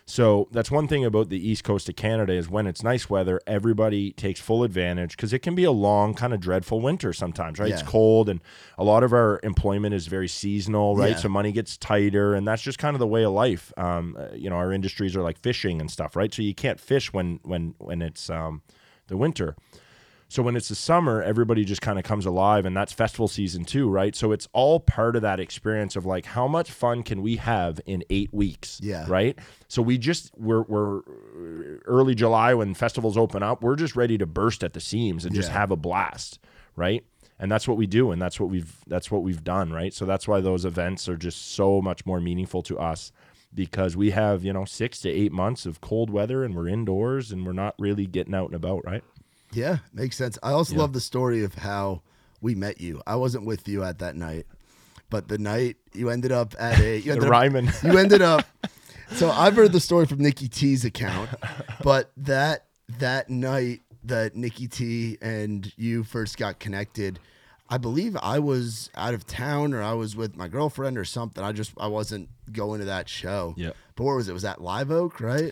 So that's one thing about the east coast of Canada is when it's nice weather, everybody takes full advantage because it can be a long, kind of dreadful winter sometimes, right? It's Yeah. cold and a lot of our employment is very seasonal, right? Yeah. So money gets tighter and that's just kind of the way of life. Um, uh, you know, our industries are like fishing and stuff, right? So you can't fish when when when it's um, the winter. So when it's the summer, everybody just kind of comes alive, and that's festival season too, right? So it's all part of that experience of like, how much fun can we have in eight weeks? Yeah. Right. So we just we're we're early July when festivals open up, we're just ready to burst at the seams and just Yeah. have a blast, right? And that's what we do, and that's what we've that's what we've done, right? So that's why those events are just so much more meaningful to us. Because we have, you know, six to eight months of cold weather and we're indoors and we're not really getting out and about, right? Yeah, makes sense. I also Yeah. love the story of how we met you. I wasn't with you at that night, but the night you ended up at a you The ended up, Ryman. you ended up. So I've heard the story from Nicky T's account, but that that night that Nicky T and you first got connected, I believe I was out of town or I was with my girlfriend or something. I just I wasn't going to that show. Yeah. But where was it? Was that Live Oak, right?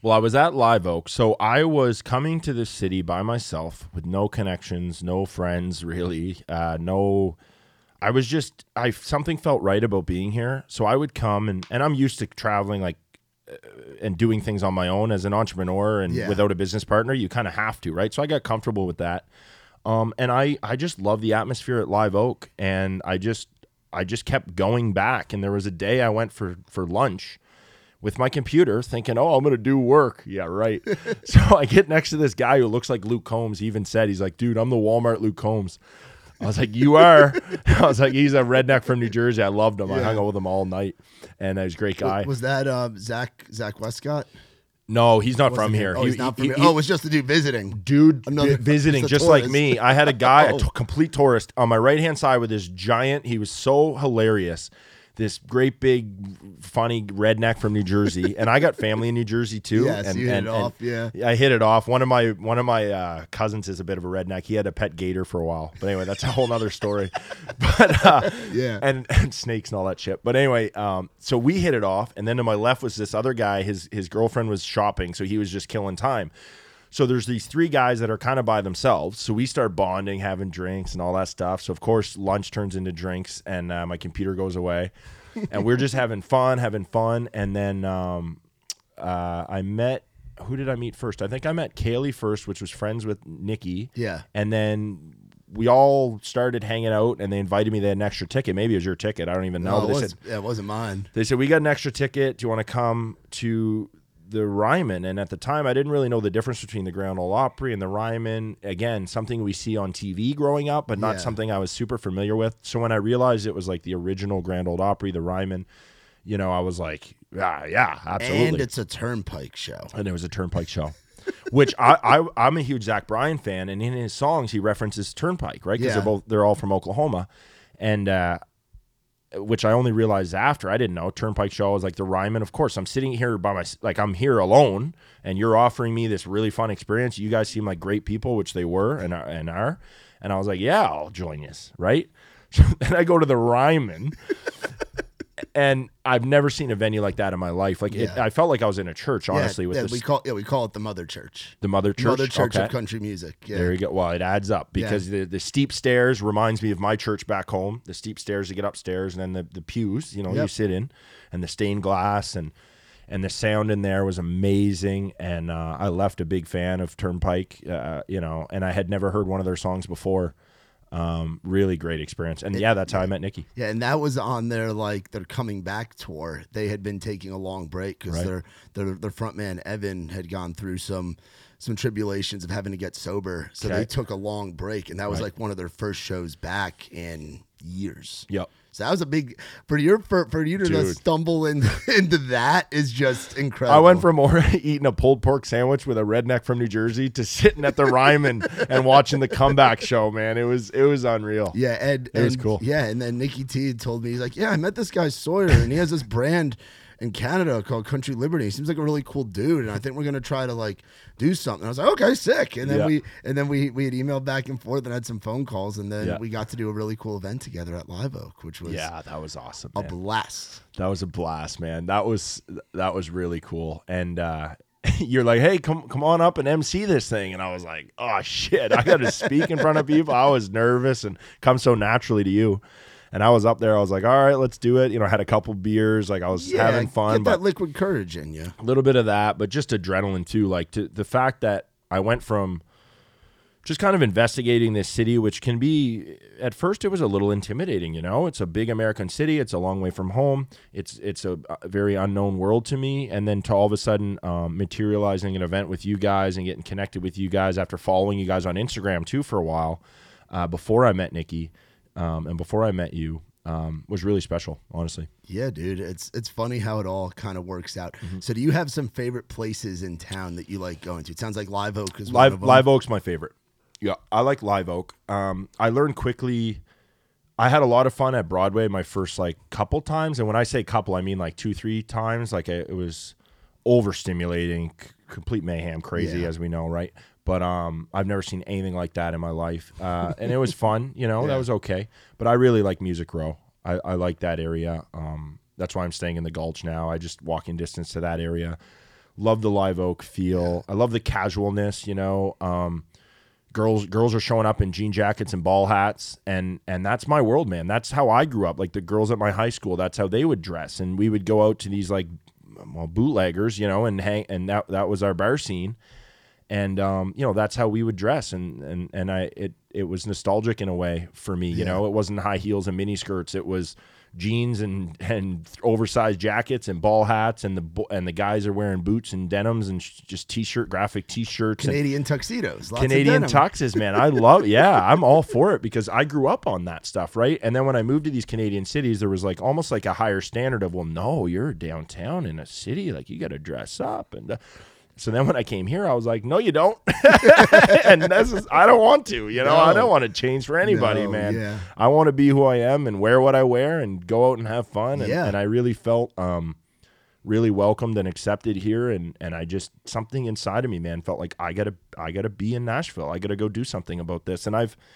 Well, I was at Live Oak, so I was coming to this city by myself with no connections, no friends, really, uh, no. I was just, I something felt right about being here, so I would come, and, and I'm used to traveling, like, uh, and doing things on my own as an entrepreneur, and Yeah. without a business partner, you kind of have to, right? So I got comfortable with that, um, and I, I just love the atmosphere at Live Oak, and I just, I just kept going back, and there was a day I went for for lunch with my computer thinking, oh, I'm going to do work. Yeah, right. So I get next to this guy who looks like Luke Combs. He even said, he's like, dude, I'm the Walmart Luke Combs. I was like, you are? I was like, he's a redneck from New Jersey. I loved him. I Yeah. hung out with him all night. And he's a great guy. Was that um, Zach Zach Westcott? No, he's not Wasn't from him? here. Oh, He- he's not from he- here. he- Oh, it was just a dude visiting. dude Another- vi- visiting just a just like tourist. me. I had a guy, Oh. a t- complete tourist, on my right hand side with this giant. He was so hilarious. This great big funny redneck from New Jersey, and I got family in New Jersey too. Yes, and, you hit and, it and off, yeah. I hit it off. One of my one of my uh, cousins is a bit of a redneck. He had a pet gator for a while, but anyway, that's a whole nother story. But uh, Yeah. and, and snakes and all that shit. But anyway, um, so we hit it off, and then to my left was this other guy. His his girlfriend was shopping, so he was just killing time. So there's these three guys that are kind of by themselves. So we start bonding, having drinks and all that stuff. So of course lunch turns into drinks, and uh, my computer goes away, and we're just having fun, having fun. And then um, uh, I met, who did I meet first? I think I met Kaylee first, which was friends with Nikki. Yeah. And then we all started hanging out, and they invited me. They had an extra ticket. Maybe it was your ticket. I don't even know. No, But it, they was, said, yeah, it wasn't mine. they said, we got an extra ticket. Do you want to come to the Ryman? And at the time, I didn't really know the difference between the Grand Ole Opry and the Ryman. Again, something we see on T V growing up, but not Yeah. something I was super familiar with. So when I realized it was like the original Grand Ole Opry, the Ryman, you know, I was like, yeah, yeah, absolutely. And it's a turnpike show. And it was a Turnpike show, which I, I I'm a huge Zach Bryan fan, and in his songs he references Turnpike, right? Because Yeah. they're both they're all from Oklahoma, and uh, which I only realized after. I didn't know Turnpike show was like the Ryman. Of course, I'm sitting here by my like I'm here alone, and you're offering me this really fun experience. You guys seem like great people, which they were and are, and are, and I was like, yeah, I'll join you, right? So then I go to the Ryman. And I've never seen a venue like that in my life. Like it, Yeah. I felt like I was in a church, honestly, yeah, with yeah, this, we call yeah we call it the Mother Church. the Mother Church. Mother Church Okay. of Country Music. Yeah. There you go. Well, it adds up because the, the steep stairs reminds me of my church back home. The steep stairs to get upstairs, and then the, the pews, you know, you Yep. sit in, and the stained glass, and and the sound in there was amazing. And uh, I left a big fan of Turnpike, uh, you know, and I had never heard one of their songs before. Um, really great experience. And yeah, that's how I met Nikki. Yeah, and that was on their like their coming back tour. They had been taking a long break because Right. their their their front man Evan had gone through some some tribulations of having to get sober. So Okay. they took a long break, and that was Right. like one of their first shows back in years. Yep. So that was a big for your for, for you to Dude. just stumble in, into that is just incredible. I went from or- eating a pulled pork sandwich with a redneck from New Jersey to sitting at the Ryman and watching the comeback show, man. It was it was unreal. Yeah, and, It was and- cool. Yeah, and then Nicky T told me, he's like, yeah, I met this guy Sawyer, and he has this brand in Canada called Country Liberty. He seems like a really cool dude, and I think we're gonna try to like do something. I was like, okay, sick. And then Yeah. we and then we we had emailed back and forth and had some phone calls, and then Yeah. we got to do a really cool event together at Live Oak, which was Yeah, that was awesome. a man. blast. That was a blast, man. That was that was really cool. And uh, you're like, hey, come come on up and M C this thing. And I was like, oh shit, I got to speak in front of people. I was nervous and come so naturally to you. And I was up there. I was like, all right, let's do it. You know, I had a couple beers. Like I was Yeah, having fun, get but that liquid courage in you. a little bit of that, but just adrenaline too. Like to, the fact that I went from just kind of investigating this city, which can be, at first it was a little intimidating, you know, it's a big American city. It's a long way from home. It's, it's a, a very unknown world to me. And then to all of a sudden um, materializing an event with you guys and getting connected with you guys after following you guys on Instagram too for a while, uh, before I met Nikki um, and before I met you, um, was really special, honestly. Yeah, dude, it's it's funny how it all kind of works out. Mm-hmm. So, do you have some favorite places in town that you like going to? It sounds like Live Oak is one of Live them. Live Oak's my favorite. Yeah, I like Live Oak. Um, I learned quickly. I had a lot of fun at Broadway my first like couple times, and when I say couple, I mean like two, three times. Like I, it was overstimulating, c- complete mayhem, crazy Yeah. as we know, right? But um, I've never seen anything like that in my life, uh, and it was fun. You know, Yeah. that was okay. But I really like Music Row. I, I like that area. Um, that's why I'm staying in the Gulch now. I just walking distance to that area. Love the Live Oak feel. I love the casualness, you know. Um, girls girls are showing up in jean jackets and ball hats, and and that's my world, man. That's how I grew up. Like the girls at my high school, that's how they would dress. And we would go out to these like well, bootleggers, you know, and hang and that that was our bar scene. And um, you know, that's how we would dress, and and and I it it was nostalgic in a way for me. You Yeah. know, it wasn't high heels and mini skirts. It was jeans and and oversized jackets and ball hats, and the bo- and the guys are wearing boots and denims and sh- just t-shirt, graphic t-shirts, and Canadian tuxedos. Lots Canadian of denim. tuxes, man. I love. Yeah, I'm all for it because I grew up on that stuff, right? And then when I moved to these Canadian cities, there was like almost like a higher standard of, well, no, you're downtown in a city, like you got to dress up and. Uh, So then when I came here, I was like, no, you don't. And this is, I don't want to, you know, No. I don't want to change for anybody, No, man. yeah. I want to be who I am and wear what I wear and go out and have fun. And, Yeah. and I really felt um, really welcomed and accepted here. And, and I just, something inside of me, man, felt like I gotta, I gotta be in Nashville. I gotta go do something about this. And I've,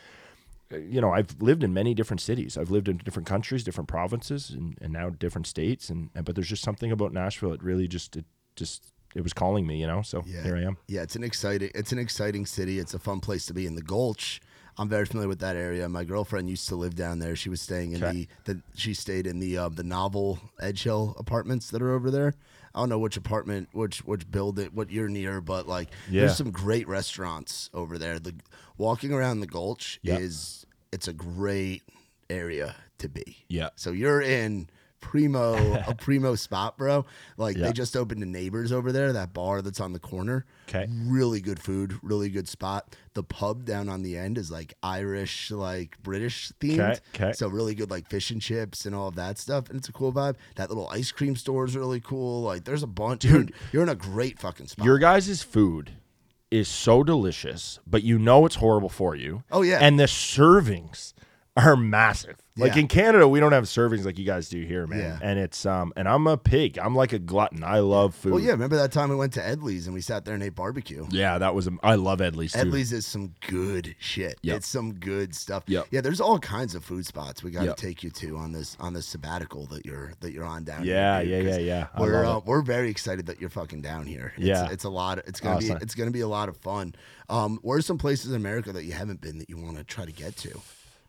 you know, I've lived in many different cities. I've lived in different countries, different provinces, and, and now different states. And, and, but there's just something about Nashville. It really just, it just, it was calling me, you know, so Yeah. here I am. Yeah, it's an exciting it's an exciting city. It's a fun place to be in the Gulch. I'm very familiar with that area. My girlfriend used to live down there. She was staying in Okay. the, the she stayed in the uh, the novel Edge Hill apartments that are over there. I don't know which apartment, which which building, what you're near, but like Yeah. there's some great restaurants over there. The walking around the Gulch Yeah. is it's a great area to be. Yeah. So you're in primo a primo spot, bro. Like Yeah. they just opened a Neighbors over there, that bar that's on the corner. Okay. Really good food, really good spot. The pub down on the end is like Irish, like British themed. Okay, okay. So really good like fish and chips and all of that stuff. And it's a cool vibe. That little ice cream store is really cool. Like there's a bunch. Dude, you're in a great fucking spot. Your guys' food is so delicious, but you know it's horrible for you. Oh, yeah. And the servings are massive. Like Yeah. in Canada, we don't have servings like you guys do here, man. Yeah. And it's um and I'm a pig. I'm like a glutton. I love food. Well, yeah, remember that time we went to Edley's and we sat there and ate barbecue? Yeah, that was I love Edley's too. Edley's is some good shit. Yep. It's some good stuff. Yep. Yeah, there's all kinds of food spots we got to Yep. take you to on this on this sabbatical that you're that you're on down Yeah, here. dude, yeah, 'cause yeah, yeah. I We're love uh, we're very excited that you're fucking down here. It's, Yeah. it's a lot. Of, it's gonna be Awesome. it's gonna be a lot of fun. Um, where's some places in America that you haven't been that you want to try to get to?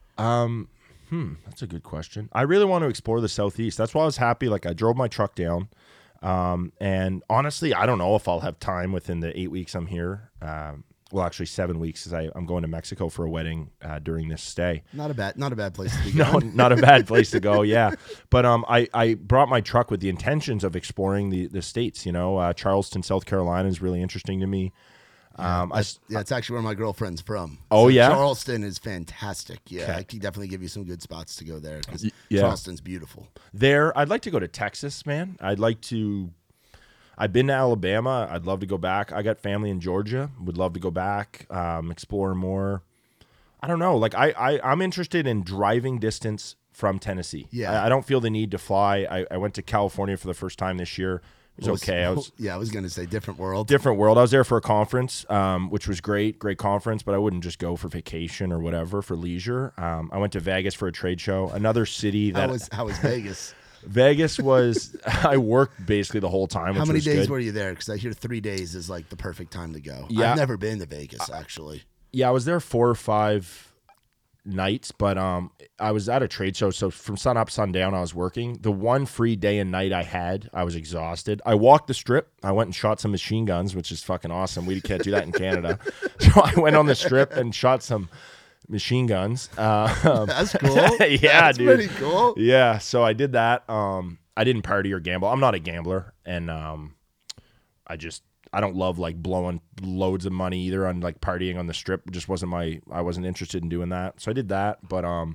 Um, hmm, that's a good question. I really want to explore the Southeast. That's why I was happy. Like I drove my truck down, um, and honestly, I don't know if I'll have time within the eight weeks I'm here. Um, well, actually, seven weeks because I'm going to Mexico for a wedding uh, during this stay. Not a bad not a bad place to be. No, going. not a bad place to go. Yeah, but um, I I brought my truck with the intentions of exploring the the states. You know, uh, Charleston, South Carolina is really interesting to me. Um, I s- Yeah, it's actually where my girlfriend's from. Oh, yeah? Charleston is fantastic. Yeah, Okay. I can definitely give you some good spots to go there because Y- yeah. Charleston's beautiful. there, I'd like to go to Texas, man. I'd like to. I've been to Alabama. I'd love to go back. I got family in Georgia. Would love to go back, um, explore more. I don't know. Like I, I, I'm interested in driving distance from Tennessee. Yeah. I, I don't feel the need to fly. I, I went to California for the first time this year. It was okay. I was yeah, I was gonna say different world. different world. I was there for a conference, um, which was great, great conference. But I wouldn't just go for vacation or whatever for leisure. Um, I went to Vegas for a trade show. Another city How that was how was Vegas? Vegas was. I worked basically the whole time. Which How many was days good. were you there? Because I hear three days is like the perfect time to go. Yeah. I've never been to Vegas actually. Yeah, I was there four or five nights, but um, I was at a trade show, so from sun up, sundown, I was working. The one free day and night I had, I was exhausted. I walked the strip. I went and shot some machine guns, which is fucking awesome. We can't do that in Canada, so I went on the strip and shot some machine guns. Uh, um, That's cool. yeah, That's dude. pretty cool. Yeah, so I did that. Um, I didn't party or gamble. I'm not a gambler, and um, I just I don't love like blowing loads of money either on like partying on the strip. It just wasn't my. I wasn't interested in doing that, so I did that. But um,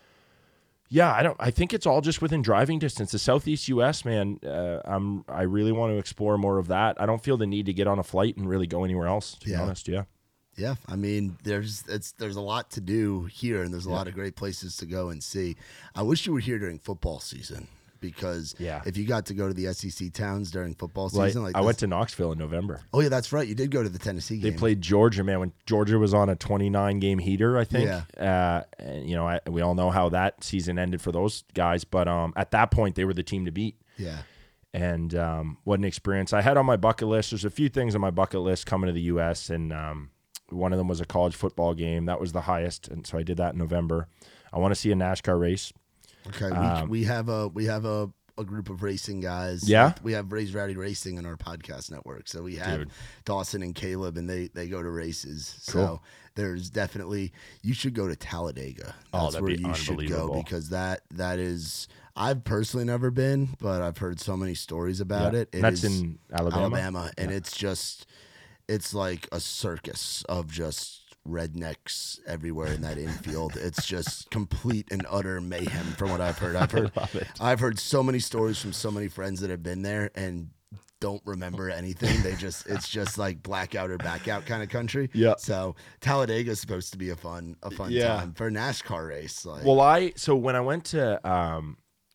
yeah, I don't. I think it's all just within driving distance. The Southeast U S, man. Uh, I'm. I really want to explore more of that. I don't feel the need to get on a flight and really go anywhere else. To Yeah. be honest, yeah. Yeah, I mean, there's it's there's a lot to do here, and there's a lot of great places to go and see. I wish you were here during football season because Yeah. if you got to go to the S E C towns during football Like, season, like I this- went to Knoxville in November. Oh yeah, that's right. You did go to the Tennessee They game. played Georgia, man. When Georgia was on a twenty-nine game heater, I think. Yeah. Uh, and, you know, I, we all know how that season ended for those guys. But um, at that point, they were the team to beat. Yeah, And um, what an experience. I had on my bucket list. There's a few things on my bucket list coming to the U S, and um, one of them was a college football game. That was the highest, and so I did that in November. I want to see a NASCAR race. Okay, Um, we, we have a we have a, a group of racing guys. Yeah? we have Raised Rowdy Racing in our podcast network. So we have Dude. Dawson and Caleb, and they they go to races. Cool. So there's definitely you should go to Talladega. Oh, That's that'd where be you should go unbelievable. because that that is. I've personally never been, but I've heard so many stories about Yeah. it. It That's is in Alabama. Alabama, and it's just it's like a circus of just rednecks everywhere in that infield. It's just complete and utter mayhem from what I've heard. I've heard I've heard so many stories from so many friends that have been there and don't remember anything. They just it's just like blackout or back out kind of country. Yeah. So Talladega is supposed to be a fun a fun Yeah. time for a NASCAR race. Like Well, I so when I went to um,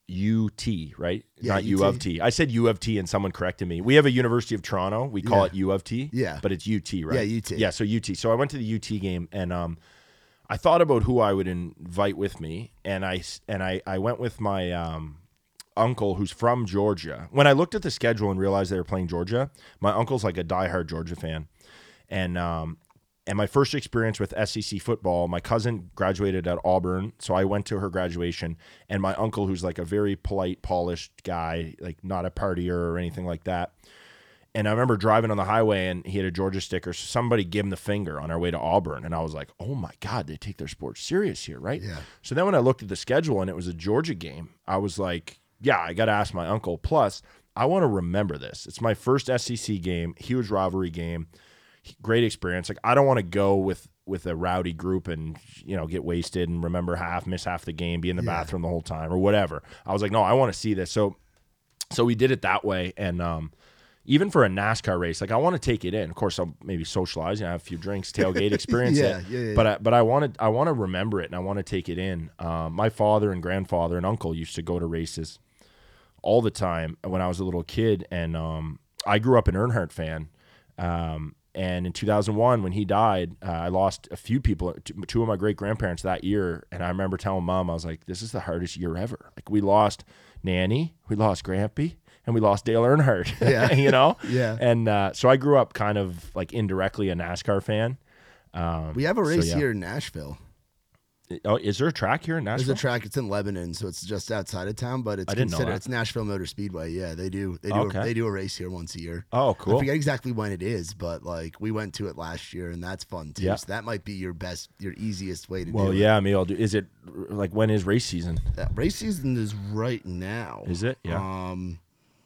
U T, right? Yeah, Not U T. U of T. I said U of T, and someone corrected me. We have a University of Toronto. We call Yeah. it U of T. Yeah. but it's U T, right? Yeah, U T. Yeah, so U T. So I went to the U T game, and um, I thought about who I would invite with me, and I s- and I I went with my um. uncle who's from Georgia. When I looked at the schedule and realized they were playing Georgia, my uncle's like a diehard Georgia fan. And um and my first experience with S E C football, my cousin graduated at Auburn, so I went to her graduation, and my uncle, who's like a very polite, polished guy, like not a partier or anything like that. And I remember driving on the highway, and he had a Georgia sticker. So somebody gave him the finger on our way to Auburn, and I was like, "Oh my God, they take their sports serious here, right?" Yeah. So then when I looked at the schedule and it was a Georgia game, I was like, "Yeah, I got to ask my uncle." Plus, I want to remember this. It's my first S E C game, huge rivalry game, great experience. Like I don't want to go with with a rowdy group and you know get wasted and remember half, miss half the game, be in the Yeah. bathroom the whole time or whatever. I was like, no, I want to see this. So, so we did it that way, and um. Even for a NASCAR race, like I want to take it in. Of course, I'll maybe socialize, you know, have a few drinks, tailgate, experience Yeah, it. yeah, yeah, But I, but I want to I want to remember it, and I want to take it in. Um, my father and grandfather and uncle used to go to races all the time when I was a little kid, and um, I grew up an Earnhardt fan. Um, and in two thousand one, when he died, uh, I lost a few people, t- two of my great grandparents that year. And I remember telling Mom, I was like, "This is the hardest year ever." Like we lost Nanny, we lost Grampy, and we lost Dale Earnhardt. Yeah. you know. Yeah. And uh, so I grew up kind of like indirectly a NASCAR fan. Um, we have a so, race yeah. here in Nashville. Oh, is there a track here in There's Nashville? a track. It's in Lebanon, so it's just outside of town. But it's I didn't know considered that. it's Nashville Motor Speedway. Yeah, they do. They do. Okay. A, they do a race here once a year. Oh, I cool. forget exactly when it is, but like we went to it last year, and that's fun too. Yeah. So that might be your best, your easiest way to Well, do yeah, maybe I'll do. Is it like when is race season? it. That race season is right now. Is it? Yeah. Um,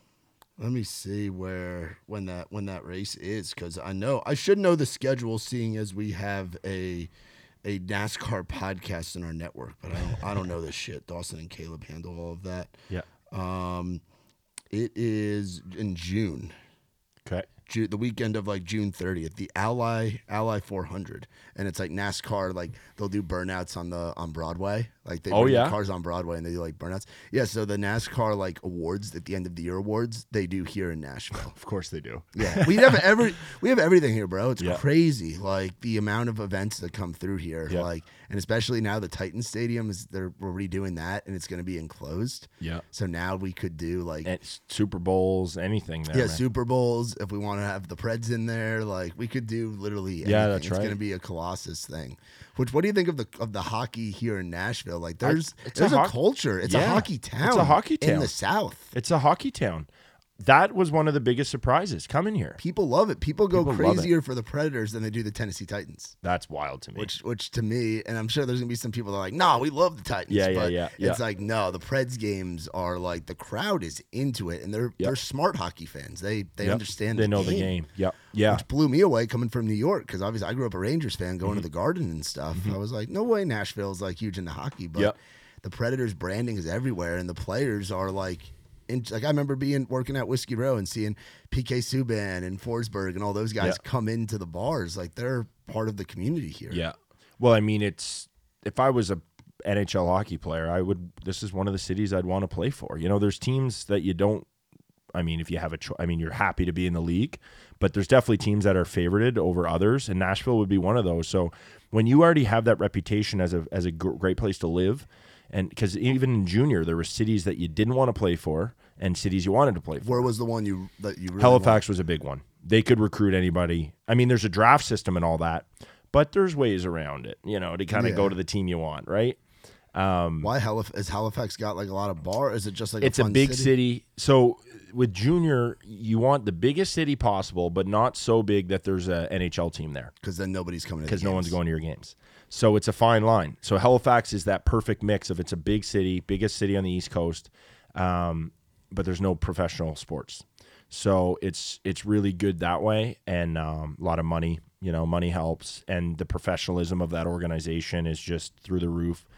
let me see where when that when that race is, because I know I should know the schedule, seeing as we have a a NASCAR podcast in our network, but I don't I don't know this shit. Dawson and Caleb handle all of that. Yeah. Um, it is in June, Okay. Ju- the weekend of like June thirtieth, the Ally Ally four hundred, and it's like NASCAR. Like they'll do burnouts on the on Broadway. Like they Oh, bring the yeah? cars on Broadway and they do like burnouts. Yeah, so the NASCAR like awards at the end of the year awards they do here in Nashville. Of course they do. Yeah, we have every we have everything here, bro. It's Yeah. crazy, like the amount of events that come through here. Yeah. Like, and especially now the Titan Stadium is they're we're redoing that and it's going to be enclosed. Yeah. So now we could do like And Super Bowls, anything there. yeah, man. Super Bowls. If we want to have the Preds in there, like we could do literally anything. Yeah, that's it's right. going to be a Colossus thing. Which, what do you think of the of the hockey here in Nashville? Like, there's it's there's a a, hoc- culture. It's a Yeah, hockey town. it's a hockey in town. the South. It's a hockey town. That was one of the biggest surprises coming here. People love it. People go People love it. crazier for the Predators than they do the Tennessee Titans. That's wild to me. Which, which to me, and I'm sure there's gonna be some people that are like, "No, we love the Titans." Yeah, yeah, but yeah, yeah. It's like, no, the Preds games are like the crowd is into it, and they're Yep. they're smart hockey fans. They they Yep. understand. They the know game. the game. Yeah. Yeah. Which blew me away coming from New York, because obviously I grew up a Rangers fan, going Mm-hmm. to the Garden and stuff. I was like, no way Nashville's like huge into hockey, but Yep. the Predators branding is everywhere, and the players are like, in, like I remember being working at Whiskey Row and seeing P K Subban and Forsberg and all those guys Yeah. come into the bars, like they're part of the community here. Yeah. Well, I mean, it's if I was a N H L hockey player, I would. This is one of the cities I'd want to play for. You know, there's teams that you don't. I mean, if you have a choice, I mean, you're happy to be in the league, but there's definitely teams that are favorited over others, and Nashville would be one of those. So when you already have that reputation as a as a gr- great place to live, and because even in junior there were cities that you didn't want to play for, and cities you wanted to play for. Where was the one you that you really Halifax was a big one. They could recruit anybody. I mean, there's a draft system and all that, but there's ways around it, you know, to kind of Yeah. go to the team you want, right? wanted? Why Halif- is Halifax got like a lot of bar? Is it just like It's a, a fun big city? city. So with junior, you want the biggest city possible, but not so big that there's a N H L team there Because then nobody's coming to the because no games. one's going to your games. So it's a fine line. So Halifax is that perfect mix of it's a big city, biggest city on the East Coast, um, but there's no professional sports. So it's it's really good that way, and um, a lot of money. You know, money helps, and the professionalism of that organization is just through the roof.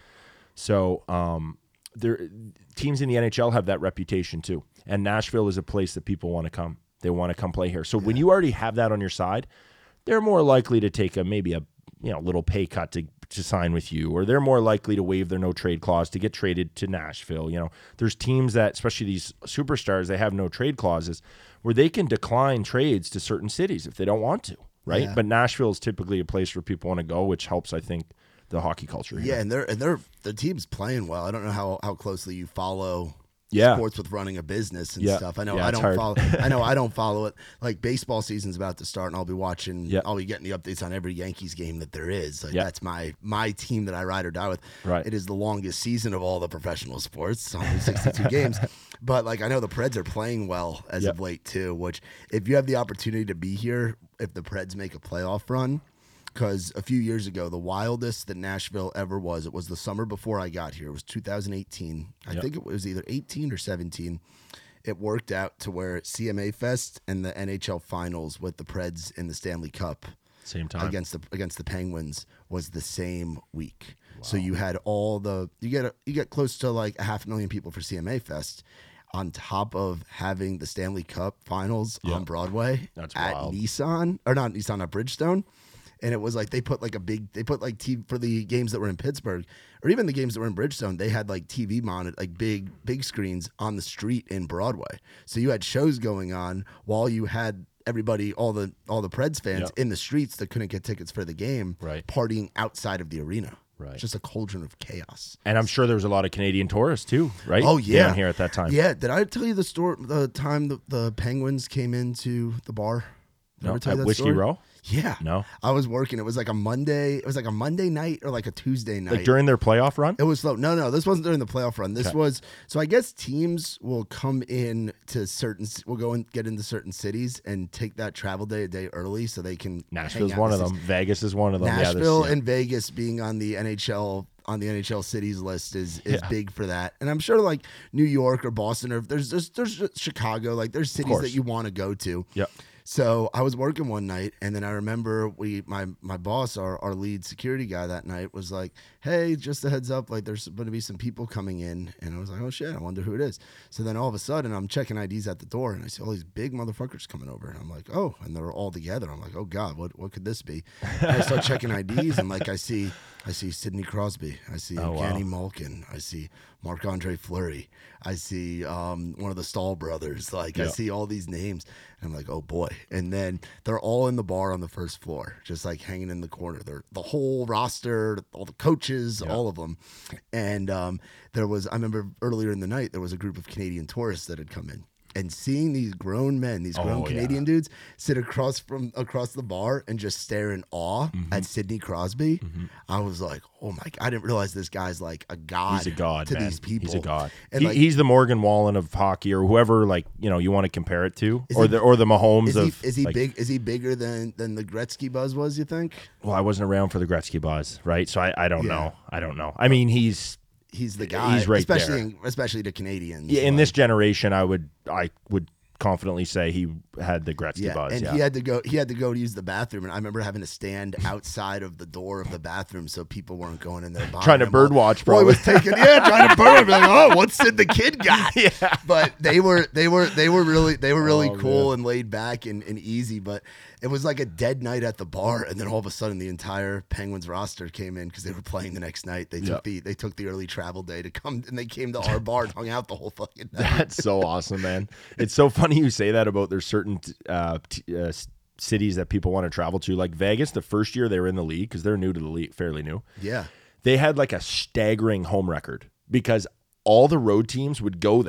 So um, there, teams in the N H L have that reputation too, and Nashville is a place that people want to come. They want to come play here. So when you already have that on your side, they're more likely to take a maybe a you know little pay cut to to sign with you, or they're more likely to waive their no trade clause to get traded to Nashville. You know, there's teams that, especially these superstars, they have no trade clauses where they can decline trades to certain cities if they don't want to, right? Yeah. But Nashville is typically a place where people want to go, which helps, I think, the hockey culture here. Yeah, and they're and they're the team's playing well. I don't know how, how closely you follow Yeah. sports with running a business and Yeah. stuff. I know Yeah, I it's don't hard. follow I know I don't follow it. Like baseball season's about to start and I'll be watching Yeah. I'll be getting the updates on every Yankees game that there is. Like Yeah. that's my my team that I ride or die with. Right. It is the longest season of all the professional sports, one hundred sixty-two games. But like I know the Preds are playing well as Yeah. of late too, which if you have the opportunity to be here, if the Preds make a playoff run, because a few years ago, the wildest that Nashville ever was, it was the summer before I got here. It was two thousand eighteen. I Yep. think it was either eighteen or seventeen. It worked out to where C M A Fest and the N H L Finals with the Preds in the Stanley Cup Same time. against the against the Penguins was the same week. So you had all the you get a, you get close to like a half a million people for C M A Fest, on top of having the Stanley Cup Finals Yeah. on Broadway That's at wild. Nissan or not Nissan at Bridgestone. And it was like they put like a big they put like T V for the games that were in Pittsburgh or even the games that were in Bridgestone. They had like T V monitor, like big big screens on the street in Broadway. So you had shows going on while you had everybody, all the all the Preds fans Yep. in the streets that couldn't get tickets for the game, Right. partying outside of the arena. Right. It's just a cauldron of chaos. And I'm sure there was a lot of Canadian tourists too, right? Oh yeah, Down here at that time. Yeah, did I tell you the story? The time the, the Penguins came into the bar. Did I No, ever tell at you that Whiskey story? Row? Yeah. No. I was working. It was like a Monday. It was like a Monday night or like a Tuesday night. Like during their playoff run? It was slow. No, no, this wasn't during the playoff run. This Okay. was so. I guess teams will come in to certain. Will go and get into certain cities and take that travel day a day early so they can. Nashville's hang out one in of the them. Vegas is one of them. yeah, Nashville this, yeah. and Vegas being on the N H L on the N H L cities list is is Yeah. big for that. And I'm sure like New York or Boston or there's there's, there's Chicago, like there's cities course. that you want to go to. Yep. So I was working one night, and then I remember we my my boss, our, our lead security guy that night, was like, "Hey, just a heads up, like there's going to be some people coming in," and I was like, "Oh shit, I wonder who it is." So then all of a sudden, I'm checking I Ds at the door, and I see all these big motherfuckers coming over, and I'm like, "Oh," and they're all together. I'm like, "Oh god, what what could this be?" And I start checking I Ds, and like I see I see Sidney Crosby, I see Oh, wow. Evgeny Malkin, I see Marc-Andre Fleury, I see um, one of the Stahl brothers, like I Yeah. see all these names. And I'm like, oh boy. And then they're all in the bar on the first floor, just like hanging in the corner. They're the whole roster, all the coaches, Yeah. all of them. And um, there was, I remember earlier in the night, there was a group of Canadian tourists that had come in. And seeing these grown men, these grown Oh, Canadian yeah. dudes, sit across from across the bar and just stare in awe Mm-hmm. at Sidney Crosby, I was like, "Oh my! I didn't realize this guy's like a god. He's a god, to man. these people. He's a god. And He- like, he's the Morgan Wallen of hockey, or whoever, like you know, you want to compare it to, Is or he- the or the Mahomes is he of. is he like- big? Is he bigger than than the Gretzky buzz was? You think? Well, I wasn't around for the Gretzky buzz, right? So I, I don't Yeah. know. I don't know. I mean, he's He's the guy. He's right especially there. In, especially to Canadians. yeah, in like- this generation. I would I would confidently say he had the Gretzky Yeah, buzz. and yeah. he had to go. He had to go to use the bathroom, and I remember having to stand outside of the door of the bathroom so people weren't going in there behind Trying to him. bird watch, Well, he was probably. taking yeah, trying to bird. Like, oh, what's Sid the Kid got? Yeah. But they were they were they were really they were really Oh, cool man. and laid back and, and easy. But it was like a dead night at the bar, and then all of a sudden the entire Penguins roster came in because they were playing the next night. They took Yeah. the they took the early travel day to come, and they came to our bar and hung out the whole fucking night. That's so awesome, man. It's so funny you say that about there's certain uh, t- uh, s- cities that people want to travel to. Like Vegas, the first year they were in the league, because they're new to the league, fairly new, Yeah. they had like a staggering home record because all the road teams would go there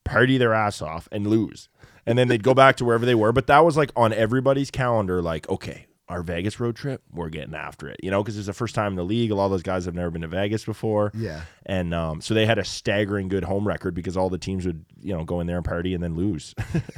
party their ass off, and lose. And then they'd go back to wherever they were. But that was like on everybody's calendar, like, okay, our Vegas road trip, we're getting after it, you know, because it's the first time in the league. A lot of those guys have never been to Vegas before. Yeah. And um, so they had a staggering good home record because all the teams would, you know, go in there and party and then lose.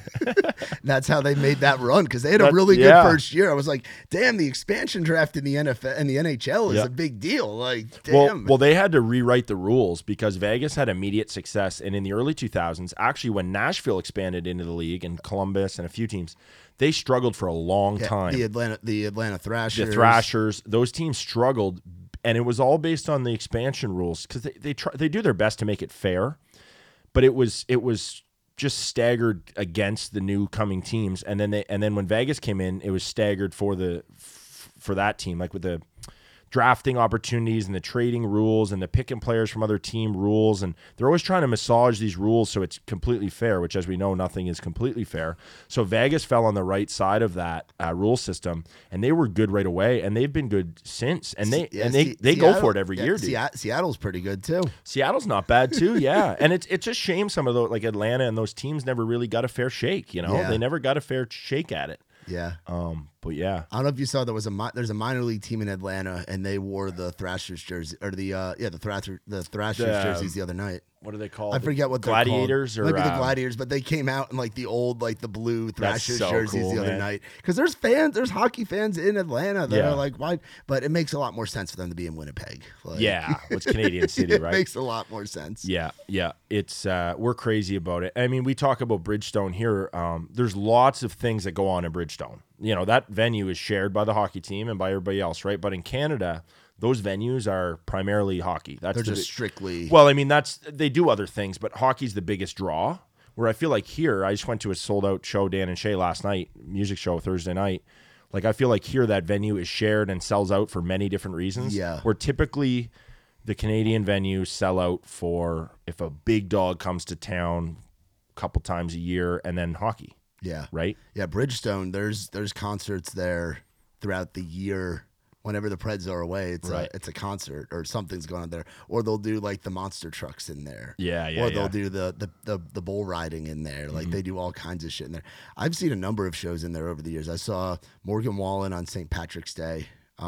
That's how they made that run, because they had a That's- really good yeah. first year. I was like, damn, the expansion draft in the N F L and the N H L is Yeah. a big deal. Like, damn. Well, well, they had to rewrite the rules because Vegas had immediate success. And in the early two thousands, actually, when Nashville expanded into the league and Columbus and a few teams, they struggled for a long Yeah, time. the Atlanta, the Atlanta Thrashers. The Thrashers, those teams struggled, and it was all based on the expansion rules because they they try, they do their best to make it fair, but it was it was just staggered against the new coming teams, and then they and then when Vegas came in, it was staggered for the f- for that team, like with the drafting opportunities and the trading rules and the picking players from other team rules, and they're always trying to massage these rules so it's completely fair, which, as we know, nothing is completely fair. So Vegas fell on the right side of that uh, rule system, and they were good right away, and they've been good since. And they Yeah, and they, Se- they go Seattle- for it every yeah, year, dude. Seat- Seattle's pretty good too. Seattle's not bad too, yeah. And it's it's a shame some of those, like Atlanta and those teams, never really got a fair shake. You know, Yeah. they never got a fair shake at it. Yeah. Um, but yeah, I don't know if you saw there was a mi- there's a minor league team in Atlanta, and they wore the Thrashers jersey or the uh, yeah the Thrasher the Thrashers The, jerseys the other night. what are they called? I forget what they're Gladiators called. or Maybe the uh, Gladiators, but they came out in like the old like the blue Thrashers so jerseys cool, the other man. night, because there's fans, there's hockey fans in Atlanta that Yeah. are like, why? But it makes a lot more sense for them to be in Winnipeg. Like, Yeah, it's Canadian City, it right? makes a lot more sense. Yeah, yeah. It's uh we're crazy about it. I mean, we talk about Bridgestone here. Um, there's lots of things that go on in Bridgestone. You know, that venue is shared by the hockey team and by everybody else, right? But in Canada, those venues are primarily hockey. That's They're the, just strictly. well, I mean, that's they do other things, but hockey's the biggest draw. Where I feel like here, I just went to a sold out show, Dan and Shay, last night, music show Thursday night. Like, I feel like here that venue is shared and sells out for many different reasons. Yeah. Where typically the Canadian venues sell out for if a big dog comes to town a couple times a year, and then hockey, yeah, right? yeah. Bridgestone, there's there's concerts there throughout the year. Whenever the Preds are away, it's Right. a it's a concert or something's going on there, or they'll do like the monster trucks in there. Yeah, yeah, Or they'll yeah. do the, the the the bull riding in there. Like they do all kinds of shit in there. I've seen a number of shows in there over the years. I saw Morgan Wallen on Saint Patrick's Day.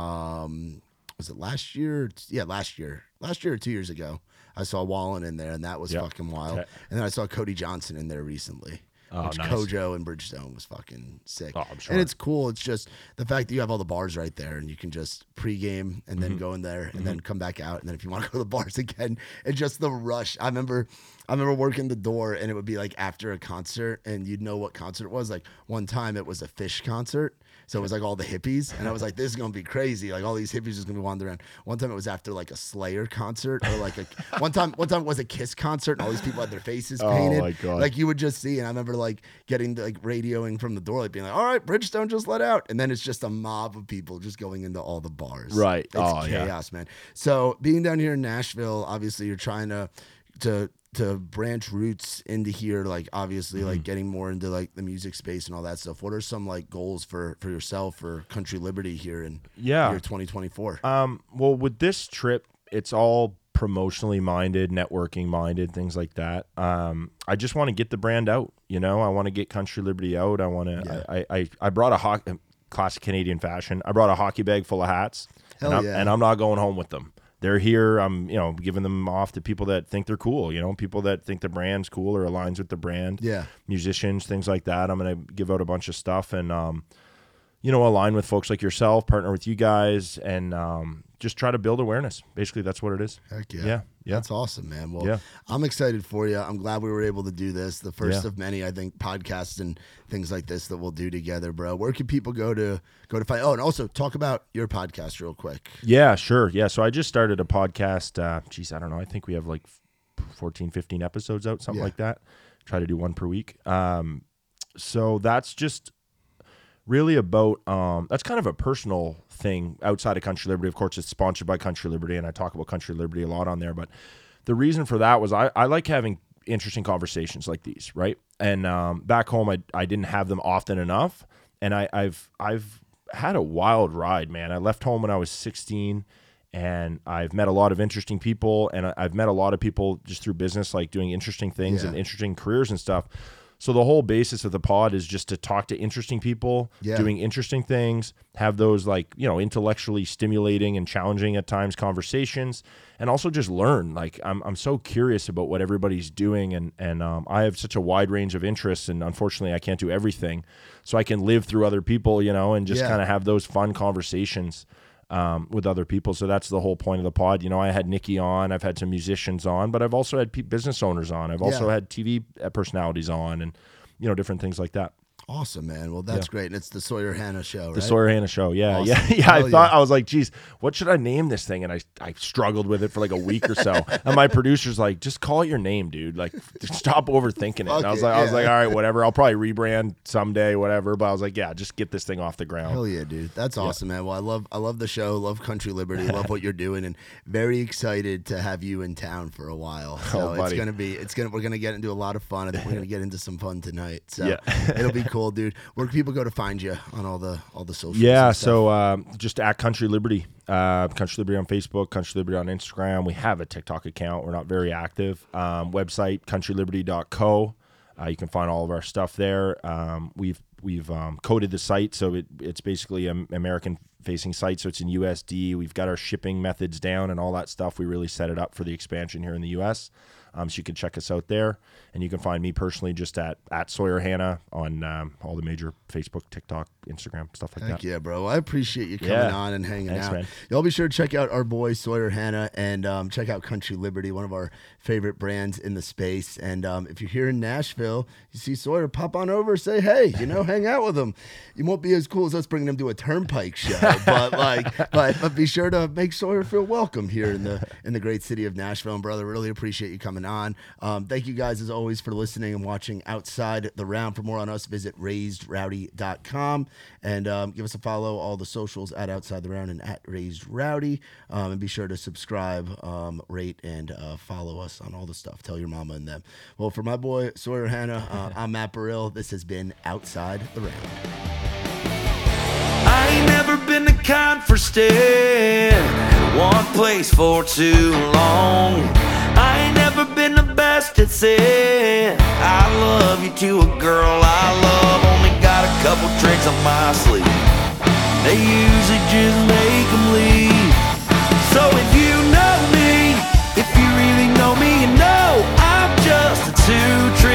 Um, was it last year? Yeah, last year. Last year or two years ago. I saw Wallen in there, and that was Yep. fucking wild. Okay. And then I saw Cody Johnson in there recently. Oh, which nice. Kojo and Bridgestone was fucking sick. Oh, I'm sure. And it's cool. It's just the fact that you have all the bars right there, and you can just pregame and then Mm-hmm. go in there and then come back out. And then if you want to go to the bars again, and just the rush. I remember, I remember working the door, and it would be like after a concert, and you'd know what concert it was. Like one time, it was a Fish concert. So it was like all the hippies, and I was like, "This is gonna be crazy!" Like all these hippies just gonna be wandering around. One time it was after like a Slayer concert, or like a one time one time it was a Kiss concert, and all these people had their faces Oh, painted. my God. Like you would just see, and I remember like getting like radioing from the door, like being like, "All right, Bridgestone just let out," and then it's just a mob of people just going into all the bars. Right. It's Oh, yeah. chaos, man. So being down here in Nashville, obviously you're trying to to to branch roots into here, like obviously Mm-hmm. like getting more into like the music space and all that stuff. What are some like goals for for yourself for Country Liberty here in Yeah. year twenty twenty-four? Um, well, with this trip, it's all promotionally minded, networking minded, things like that. Um, I just want to get the brand out. You know, I want to get Country Liberty out. I want to. Yeah. I, I I brought a hockey, classic Canadian fashion. I brought a hockey bag full of hats, Hell and, I'm, yeah. and I'm not going home with them. They're here. I'm, you know, giving them off to people that think they're cool. You know, people that think the brand's cool or aligns with the brand. Yeah. Musicians, things like that. I'm gonna give out a bunch of stuff and, um, you know, align with folks like yourself, partner with you guys, and um, just try to build awareness. Basically, that's what it is. Heck yeah. Yeah, yeah. That's awesome, man. Well, Yeah. I'm excited for you. I'm glad we were able to do this. The first Yeah. of many, I think, podcasts and things like this that we'll do together, bro. Where can people go to go to find? Oh, and also talk about your podcast real quick. Yeah, sure. Yeah. So I just started a podcast. Uh, geez, I don't know. I think we have like fourteen, fifteen episodes out, something Yeah. like that. Try to do one per week. Um, so that's just really about, um, that's kind of a personal thing outside of Country Liberty. Of course, it's sponsored by Country Liberty, and I talk about Country Liberty a lot on there. But the reason for that was I, I like having interesting conversations like these, right? And um, back home, I, I didn't have them often enough. And I, I've I've had a wild ride, man. I left home when I was sixteen, and I've met a lot of interesting people, and I- I've met a lot of people just through business, like doing interesting things Yeah. and interesting careers and stuff. So the whole basis of the pod is just to talk to interesting people, Yeah. doing interesting things, have those like, you know, intellectually stimulating and challenging at times conversations, and also just learn. Like I'm I'm so curious about what everybody's doing, and and um, I have such a wide range of interests, and unfortunately I can't do everything. So I can live through other people, you know, and just Yeah. kind of have those fun conversations um, with other people. So that's the whole point of the pod. You know, I had Nikki on, I've had some musicians on, but I've also had pe- business owners on. I've also Yeah. had T V personalities on, and, you know, different things like that. Awesome, man. Well, that's Yeah. great. And it's the Sawyer Hannah show, right? The Sawyer Hannah Show. Yeah. Awesome. Yeah. Yeah. Hell I thought, yeah. I was like, geez, what should I name this thing? And I, I struggled with it for like a week or so. And my producer's like, just call it your name, dude. Like, stop overthinking it. Fuck And I was it, like, I was yeah. like, all right, whatever. I'll probably rebrand someday, whatever. But I was like, yeah, just get this thing off the ground. Hell yeah, dude. That's awesome, man. Well, I love I love the show, love Country Liberty, love what you're doing, and very excited to have you in town for a while. So Oh, it's buddy. gonna be it's gonna we're gonna get into a lot of fun. I think we're gonna get into some fun tonight. So Yeah. it'll be cool, dude. Where can people go to find you on all the all the socials? Yeah, and stuff? so um, just at Country Liberty, uh, Country Liberty on Facebook, Country Liberty on Instagram. We have a TikTok account. We're not very active. Um, website country liberty dot co. Uh, you can find all of our stuff there. Um, we've we've um, coded the site, so it, it's basically an American-facing site, so it's in U S D. We've got our shipping methods down and all that stuff. We really set it up for the expansion here in the U S. Um, so you can check us out there, and you can find me personally just at at Sawyer Hannah on um, all the major Facebook, TikTok, Instagram, stuff like Heck that. yeah, bro. I appreciate you coming Yeah. on and hanging Thanks, out. man. Y'all be sure to check out our boy Sawyer Hannah, and um, check out Country Liberty, one of our favorite brands in the space. And um, if you're here in Nashville, you see Sawyer, pop on over, say hey, you know, hang out with him. You won't be as cool as us bringing him to a Turnpike show, but like, but, but be sure to make Sawyer feel welcome here in the in the great city of Nashville. And brother, really appreciate you coming on. Um, thank you guys as always for listening and watching Outside the Round. For more on us, visit raised rowdy dot com, and um, give us a follow, all the socials at Outside the Round and at Raised Rowdy, um, and be sure to subscribe, um, rate, and uh, follow us on all the stuff. Tell your mama and them. Well, for my boy Sawyer Hannah, uh, I'm Matt Burrill. This has been Outside the Round. I ain't never been the kind for staying in one place for too long. I ain't never been the best at saying I love you to a girl I love. Only got a couple tricks up my sleeve. They usually just make them leave. So if you know me, if you really know me, you know I'm just a two-trick